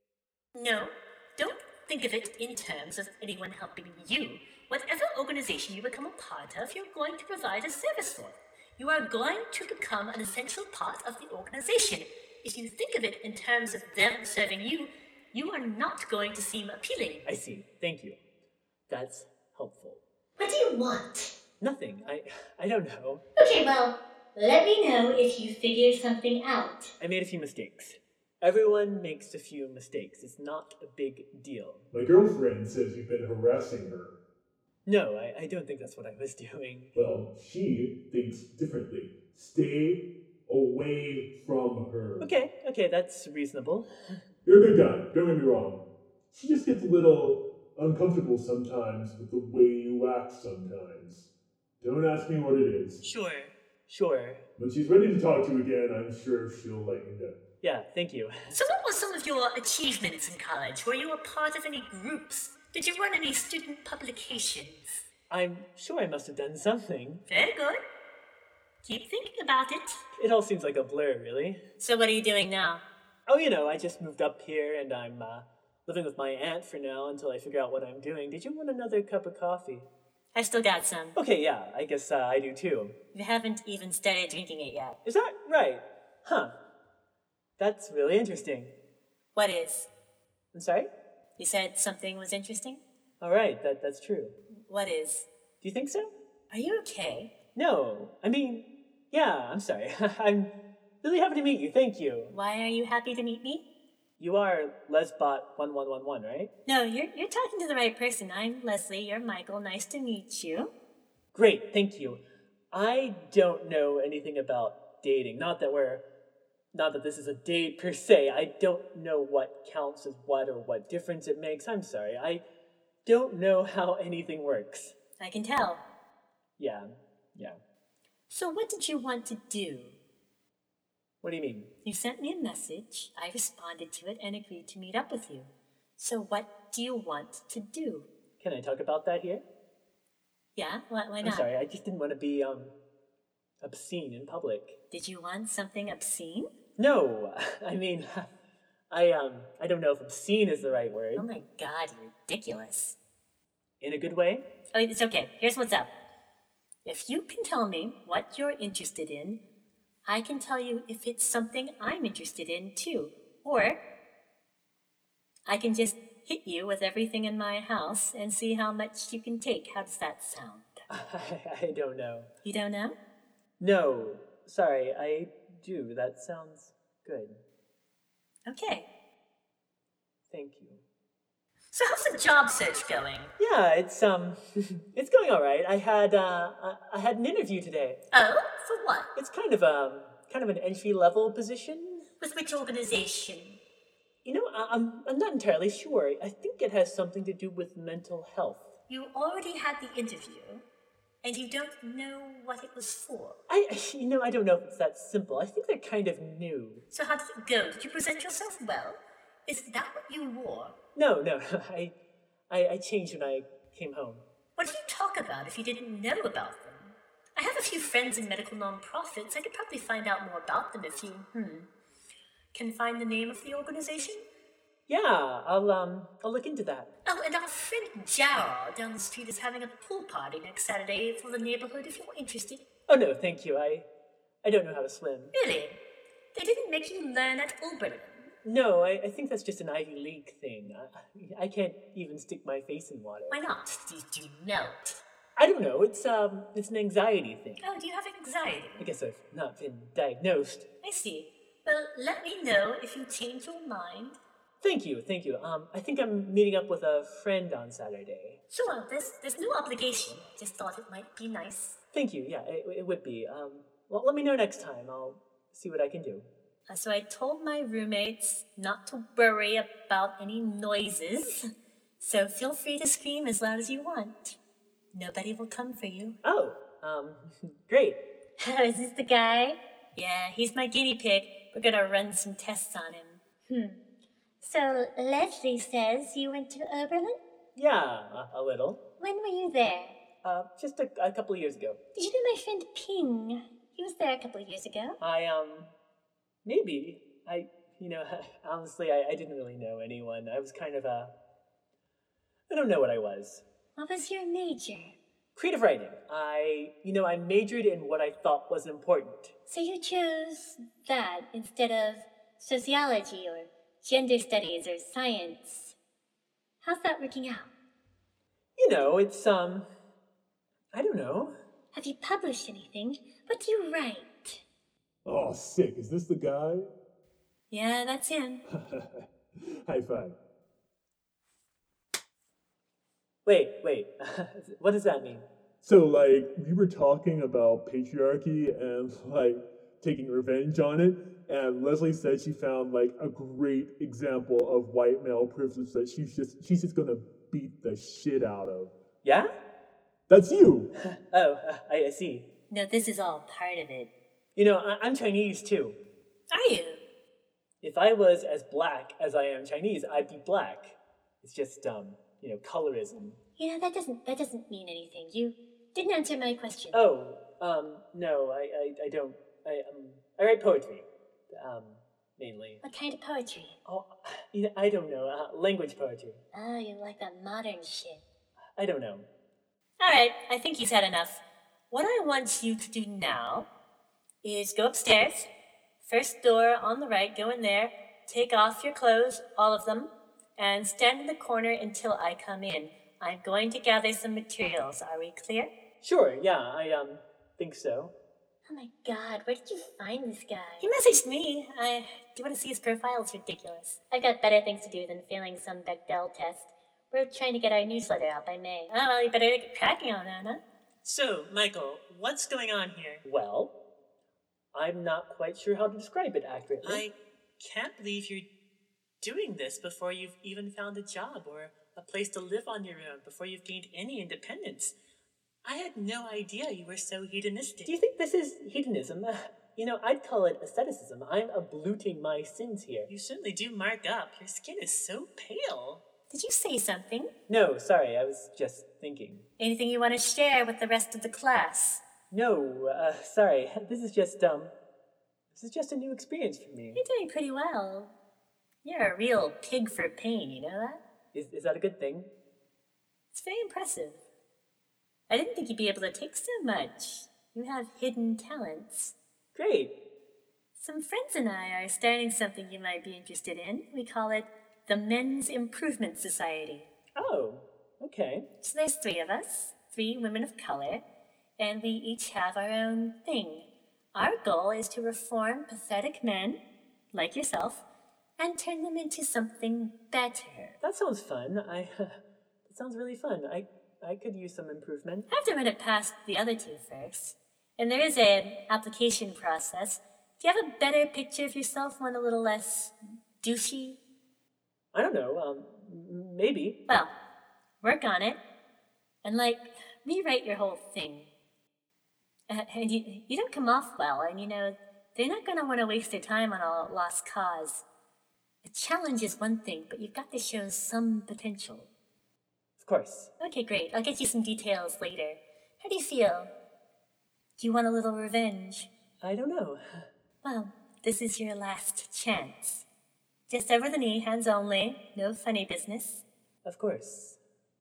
Speaker 3: No, don't think of it in terms of anyone helping you. Whatever organization you become a part of, you're going to provide a service for. You are going to become an essential part of the organization. If you think of it in terms of them serving you, you are not going to seem appealing.
Speaker 2: I see. Thank you. That's helpful.
Speaker 3: What do you want?
Speaker 2: Nothing. I I don't know.
Speaker 3: Okay, well, let me know if you figure something out.
Speaker 2: I made a few mistakes. Everyone makes a few mistakes. It's not a big deal.
Speaker 5: My girlfriend says you've been harassing her.
Speaker 2: No, I, I don't think that's what I was doing.
Speaker 5: Well, she thinks differently. Stay away from her.
Speaker 2: Okay, okay, that's reasonable.
Speaker 5: You're a good guy, don't get me wrong. She just gets a little uncomfortable sometimes with the way you act sometimes. Don't ask me what it is.
Speaker 1: Sure.
Speaker 2: Sure.
Speaker 5: When she's ready to talk to you again, I'm sure she'll let you know.
Speaker 2: Yeah, thank you.
Speaker 3: So what were some of your achievements in college? Were you a part of any groups? Did you run any student publications?
Speaker 2: I'm sure I must have done something.
Speaker 3: Very good. Keep thinking about it.
Speaker 2: It all seems like a blur, really.
Speaker 3: So what are you doing now?
Speaker 2: Oh, you know, I just moved up here and I'm uh, living with my aunt for now until I figure out what I'm doing. Did you want another cup of coffee?
Speaker 3: I've still got some.
Speaker 2: Okay, yeah, I guess uh, I do too.
Speaker 3: You haven't even started drinking it yet.
Speaker 2: Is that right? Huh. That's really interesting.
Speaker 3: What is?
Speaker 2: I'm sorry?
Speaker 3: You said something was interesting?
Speaker 2: All right, that, that's true.
Speaker 3: What is?
Speaker 2: Do you think so?
Speaker 3: Are you okay?
Speaker 2: No, I mean, yeah, I'm sorry. I'm really happy to meet you, thank you.
Speaker 3: Why are you happy to meet me?
Speaker 2: You are Lesbot one one one one, right?
Speaker 3: No, you're you're talking to the right person. I'm Leslie, you're Michael. Nice to meet you.
Speaker 2: Great, thank you. I don't know anything about dating. Not that we're, not that this is a date per se. I don't know what counts as what or what difference it makes. I'm sorry. I don't know how anything works.
Speaker 3: I can tell.
Speaker 2: Yeah, yeah.
Speaker 3: So what did you want to do?
Speaker 2: What do you mean?
Speaker 3: You sent me a message, I responded to it, and agreed to meet up with you. So what do you want to do?
Speaker 2: Can I talk about that here?
Speaker 3: Yeah, why, why
Speaker 2: I'm
Speaker 3: not?
Speaker 2: sorry, I just didn't want to be, um, obscene in public.
Speaker 3: Did you want something obscene?
Speaker 2: No, I mean, I, um, I don't know if obscene is the right word.
Speaker 3: Oh my god, you're ridiculous.
Speaker 2: In a good way?
Speaker 3: Oh, it's okay. Here's what's up. If you can tell me what you're interested in, I can tell you if it's something I'm interested in too. Or I can just hit you with everything in my house and see how much you can take. How does that sound?
Speaker 2: I, I don't know.
Speaker 3: You don't know?
Speaker 2: No, sorry, I do. That sounds good.
Speaker 3: Okay.
Speaker 2: Thank you.
Speaker 3: So how's the job search going?
Speaker 2: Yeah, it's, um, it's going all right. I had, uh, I, I had an interview today.
Speaker 3: Oh, for what?
Speaker 2: It's kind of, um, kind of an entry-level position.
Speaker 3: With which organization?
Speaker 2: You know, I, I'm, I'm not entirely sure. I think it has something to do with mental health.
Speaker 3: You already had the interview, and you don't know what it was for.
Speaker 2: I, you know, I don't know if it's that simple. I think they're kind of new.
Speaker 3: So how did it go? Did you present yourself well? Is that what you wore?
Speaker 2: No, no, I, I, I changed when I came home.
Speaker 3: What did you talk about if you didn't know about them? I have a few friends in medical nonprofits. I could probably find out more about them if you, hmm, can find the name of the organization.
Speaker 2: Yeah, I'll, um, I'll look into that.
Speaker 3: Oh, and our friend Jarrah down the street is having a pool party next Saturday for the neighborhood if you're interested.
Speaker 2: Oh, no, thank you. I, I don't know how to swim.
Speaker 3: Really? They didn't make you learn at Oberlin?
Speaker 2: No, I, I think that's just an Ivy League thing. I, I can't even stick my face in water.
Speaker 3: Why not? Did you melt?
Speaker 2: I don't know. It's, um, it's an anxiety thing.
Speaker 3: Oh, do you have anxiety?
Speaker 2: I guess I've not been diagnosed.
Speaker 3: I see. Well, let me know if you change your mind.
Speaker 2: Thank you, thank you. Um, I think I'm meeting up with a friend on Saturday.
Speaker 3: Sure, there's, there's no obligation. Just thought it might be nice.
Speaker 2: Thank you, yeah, it, it would be. Um, well, let me know next time. I'll see what I can do.
Speaker 3: Uh, so I told my roommates not to worry about any noises. So feel free to scream as loud as you want. Nobody will come for you.
Speaker 2: Oh, um, great.
Speaker 3: Is this the guy? Yeah, he's my guinea pig. We're gonna run some tests on him.
Speaker 6: Hmm. So Leslie says you went to Oberlin?
Speaker 2: Yeah, a, a little.
Speaker 6: When were you there?
Speaker 2: Uh, just a, a couple of years ago.
Speaker 6: Did you know my friend Ping? He was there a couple of years ago.
Speaker 2: I, um, maybe. I, you know, honestly, I, I didn't really know anyone. I was kind of a, I don't know what I was.
Speaker 6: What was your major?
Speaker 2: Creative writing. I, you know, I majored in what I thought was important.
Speaker 6: So you chose that instead of sociology or gender studies or science. How's that working out?
Speaker 2: You know, it's, um, I don't know.
Speaker 6: Have you published anything? What do you write?
Speaker 5: Oh, sick. Is this the guy?
Speaker 3: Yeah, that's him.
Speaker 5: High five.
Speaker 2: Wait, wait. What does that mean?
Speaker 5: So, like, we were talking about patriarchy and, like, taking revenge on it, and Leslie said she found, like, a great example of white male privilege that she's just, she's just gonna beat the shit out of.
Speaker 2: Yeah?
Speaker 5: That's you!
Speaker 2: Oh, uh, I, I see.
Speaker 3: No, this is all part of it.
Speaker 2: You know, I, I'm Chinese too.
Speaker 3: Are you?
Speaker 2: If I was as black as I am Chinese, I'd be black. It's just, um, you know, colorism.
Speaker 6: You know, that doesn't, that doesn't mean anything. You didn't answer my question.
Speaker 2: Oh, um, no, I, I, I don't. I, um, I write poetry. Um, mainly.
Speaker 6: What kind of poetry?
Speaker 2: Oh, you know, I don't know. Uh, language poetry.
Speaker 6: Oh, you like that modern shit.
Speaker 2: I don't know.
Speaker 3: Alright, I think he's had enough. What I want you to do now is go upstairs. First door on the right, go in there, take off your clothes, all of them, and stand in the corner until I come in. I'm going to gather some materials. Are we clear?
Speaker 2: Sure, yeah, I, um, think so.
Speaker 6: Oh my god, where did you find this guy?
Speaker 3: He messaged me. I do you want to see his profile? It's ridiculous.
Speaker 6: I've got better things to do than failing some Bechdel test. We're trying to get our newsletter out by May.
Speaker 3: Oh, well, you better get cracking on that, huh?
Speaker 1: So, Michael, what's going on here?
Speaker 2: Well, I'm not quite sure how to describe it accurately.
Speaker 1: I can't believe you're doing this before you've even found a job or a place to live on your own, before you've gained any independence. I had no idea you were so hedonistic.
Speaker 2: Do you think this is hedonism? You know, I'd call it asceticism. I'm abluting my sins here.
Speaker 1: You certainly do mark up. Your skin is so pale.
Speaker 3: Did you say something?
Speaker 2: No, sorry, I was just thinking.
Speaker 3: Anything you want to share with the rest of the class?
Speaker 2: No, uh, sorry. This is just, um, this is just a new experience for me.
Speaker 3: You're doing pretty well. You're a real pig for pain, you know that?
Speaker 2: Is, is that a good thing?
Speaker 3: It's very impressive. I didn't think you'd be able to take so much. You have hidden talents.
Speaker 2: Great.
Speaker 3: Some friends and I are starting something you might be interested in. We call it the Men's Improvement Society.
Speaker 2: Oh, okay.
Speaker 3: So there's three of us, three women of color, and we each have our own thing. Our goal is to reform pathetic men, like yourself, and turn them into something better.
Speaker 2: That sounds fun. I, that sounds really fun. I, I could use some improvement.
Speaker 3: I have to run it past the other two first. And there is an application process. Do you have a better picture of yourself, one a little less douchey?
Speaker 2: I don't know, um, maybe.
Speaker 3: Well, work on it. And, like, rewrite your whole thing. Uh, and you, you don't come off well, and, you know, they're not going to want to waste their time on a lost cause. A challenge is one thing, but you've got to show some potential.
Speaker 2: Of course.
Speaker 3: Okay, great. I'll get you some details later. How do you feel? Do you want a little revenge?
Speaker 2: I don't know.
Speaker 3: Well, this is your last chance. Just over the knee, hands only. No funny business.
Speaker 2: Of course.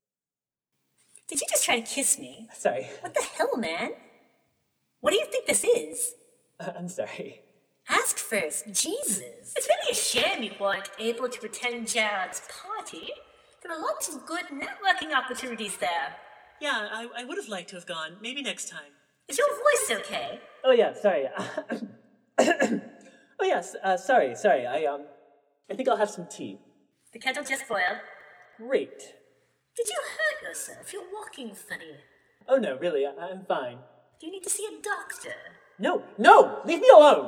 Speaker 3: Did you just try to kiss me?
Speaker 2: Sorry.
Speaker 3: What the hell, man? What do you think this is?
Speaker 2: Uh, I'm sorry.
Speaker 3: Ask first. Jesus. It's really a shame you weren't able to attend Jared's party. There were lots of good networking opportunities there.
Speaker 1: Yeah, I, I would have liked to have gone. Maybe next time.
Speaker 3: Is your voice okay?
Speaker 2: Oh, yeah, sorry. Oh, yes, uh, sorry, sorry. I, um, I think I'll have some tea.
Speaker 3: The kettle just boiled.
Speaker 2: Great.
Speaker 3: Did you hurt yourself? You're walking funny.
Speaker 2: Oh, no, really, I- I'm fine.
Speaker 3: Do you need to see a doctor?
Speaker 2: No, no! Leave me alone!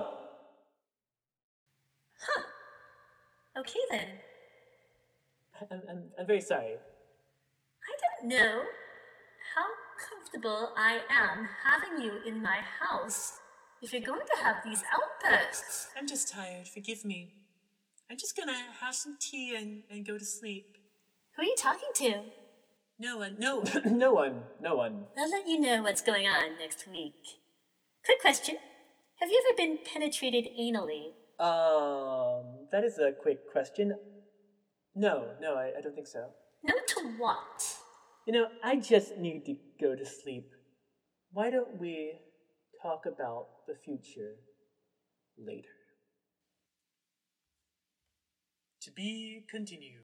Speaker 3: Huh. Okay then.
Speaker 2: I'm, I'm, I'm very sorry.
Speaker 3: I don't know how comfortable I am having you in my house if you're going to have these outbursts.
Speaker 1: I'm just tired. Forgive me. I'm just gonna have some tea and, and go to sleep.
Speaker 3: Who are you talking to?
Speaker 1: No one. No.
Speaker 2: No one, no one.
Speaker 3: I'll let you know what's going on next week. Quick question. Have you ever been penetrated anally?
Speaker 2: Um, that is a quick question. No, no, I, I don't think so.
Speaker 3: No to what?
Speaker 2: You know, I just need to go to sleep. Why don't we talk about the future later?
Speaker 1: To be continued.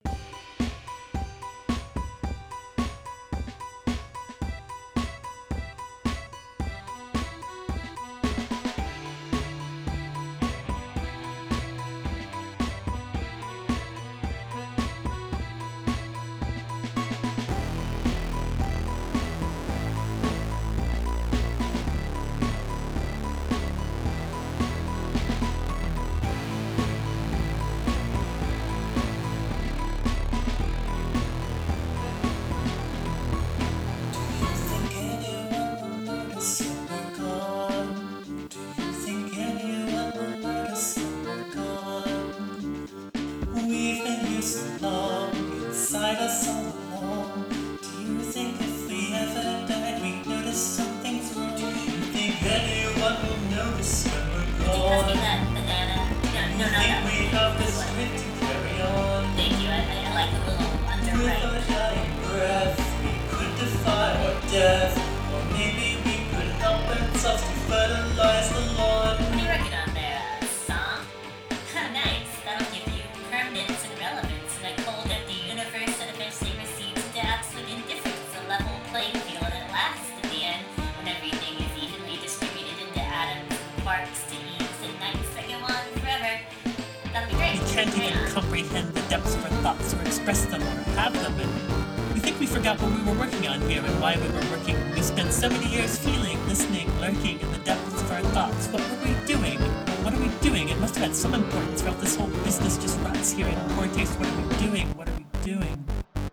Speaker 3: Because of that banana. No, no, no, no.
Speaker 1: meant to carry on.
Speaker 3: Thank you, I, I like the little
Speaker 1: With
Speaker 3: underwrite.
Speaker 1: our dying breath, we could defy our death. Or maybe we could help ourselves to fertilize the lawn.
Speaker 3: What are you working on there, uh, song? Nice, that'll give you permanence and relevance, and I call that the universe that eventually receives adapts with indifference, a level playing field at last at the end, when everything is evenly distributed into atoms and quarks to eves and nights that go on forever. That'll be great.
Speaker 1: We can't
Speaker 3: Right
Speaker 1: even
Speaker 3: on.
Speaker 1: comprehend the depths of our thoughts or express them or have them. And we think we forgot what we were working on here and why we were working. We spent so many years feeling, listening, lurking in the depths of our thoughts. What were we doing? What are we doing? It must have had some importance throughout this whole business just runs here in Poor Taste. What are we doing? What are we doing?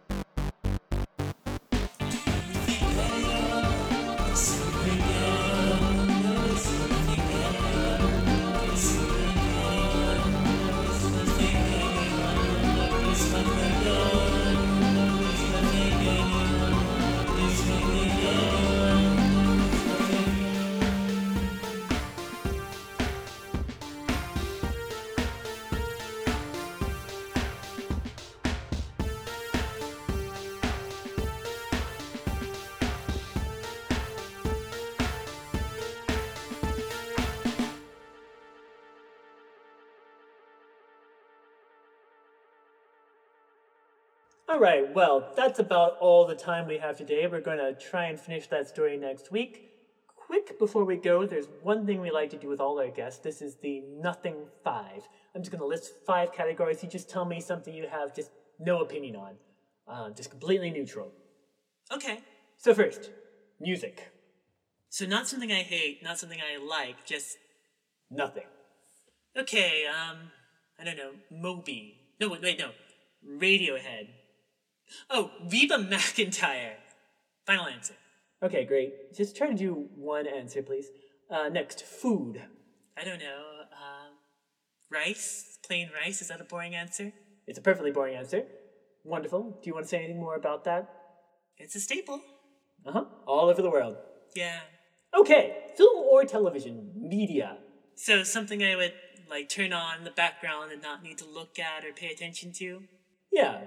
Speaker 2: All right, well, that's about all the time we have today. We're going to try and finish that story next week. Quick, before we go, there's one thing we like to do with all our guests. This is the Nothing Five. I'm just going to list five categories. You just tell me something you have just no opinion on. Uh, just completely neutral.
Speaker 1: Okay.
Speaker 2: So first, music.
Speaker 1: So not something I hate, not something I like, just
Speaker 2: Nothing.
Speaker 1: okay, um, I don't know, Moby. No, wait, wait, no. Radiohead. Oh, Reba McEntire. Final answer.
Speaker 2: Okay, great. Just try to do one answer, please. Uh, next, food.
Speaker 1: I don't know, uh, rice? Plain rice? Is that a boring answer?
Speaker 2: It's a perfectly boring answer. Wonderful. Do you want to say anything more about that?
Speaker 1: It's a staple.
Speaker 2: Uh-huh. All over the world.
Speaker 1: Yeah.
Speaker 2: Okay, film or television, media.
Speaker 1: So something I would, like, turn on in the background and not need to look at or pay attention to?
Speaker 2: Yeah.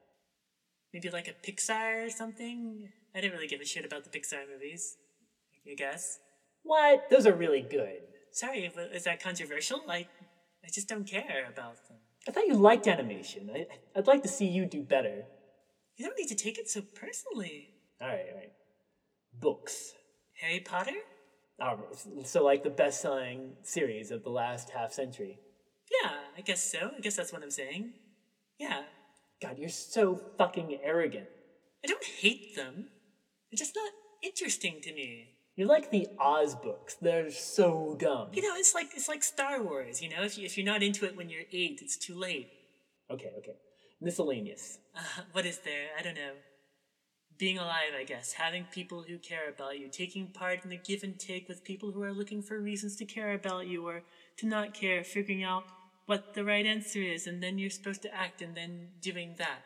Speaker 1: Maybe like a Pixar or something? I didn't really give a shit about the Pixar movies, I guess.
Speaker 2: What? Those are really good.
Speaker 1: Sorry, but is that controversial? I, I just don't care about them.
Speaker 2: I thought you liked animation. I, I'd like to see you do better.
Speaker 1: You don't need to take it so personally.
Speaker 2: All right, all right. Books.
Speaker 1: Harry Potter?
Speaker 2: All right, so like the best-selling series of the last half century.
Speaker 1: Yeah, I guess so. I guess that's what I'm saying. Yeah.
Speaker 2: God, you're so fucking arrogant.
Speaker 1: I don't hate them. They're just not interesting to me.
Speaker 2: You like the Oz books. They're so dumb.
Speaker 1: You know, it's like it's like Star Wars, you know? If, you, if you're not into it when you're eight, it's too late.
Speaker 2: Okay, okay. Miscellaneous.
Speaker 1: Uh, what is there? I don't know. Being alive, I guess. Having people who care about you. Taking part in the give and take with people who are looking for reasons to care about you or to not care. Figuring out what the right answer is, and then you're supposed to act, and then doing that.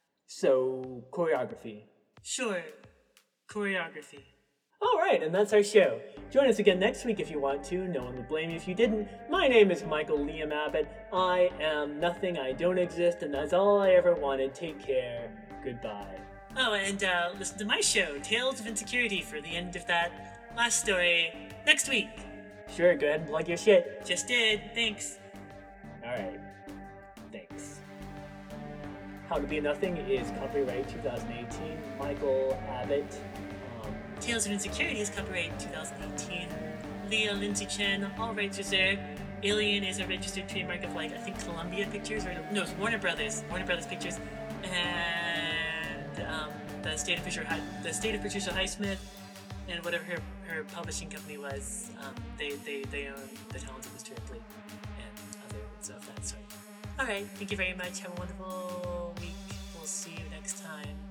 Speaker 2: So, choreography.
Speaker 1: Sure. Choreography.
Speaker 2: All right, and that's our show. Join us again next week if you want to. No one will blame you if you didn't. My name is Michael Liam Abbott. I am nothing, I don't exist, and that's all I ever wanted. Take care. Goodbye.
Speaker 1: Oh, and uh, listen to my show, Tales of Insecurity, for the end of that last story next week.
Speaker 2: Sure, go ahead and plug your shit.
Speaker 1: Just did. Thanks.
Speaker 2: All right. Thanks. How to Be a Nothing is copyright twenty eighteen. Michael Abbott. Um,
Speaker 1: Tales of Insecurity is copyright twenty eighteen. Leah Lindsay Chen, all rights reserved. Alien is a registered trademark of, like, I think Columbia Pictures, or no, it's Warner Brothers. Warner Brothers Pictures. And um, the state of Fisher, the state of Patricia Highsmith, and whatever her, her publishing company was, um, they, they, they own The Talented Mister Ripley and other stuff of that sort. Alright, thank you very much. Have a wonderful week. We'll see you next time.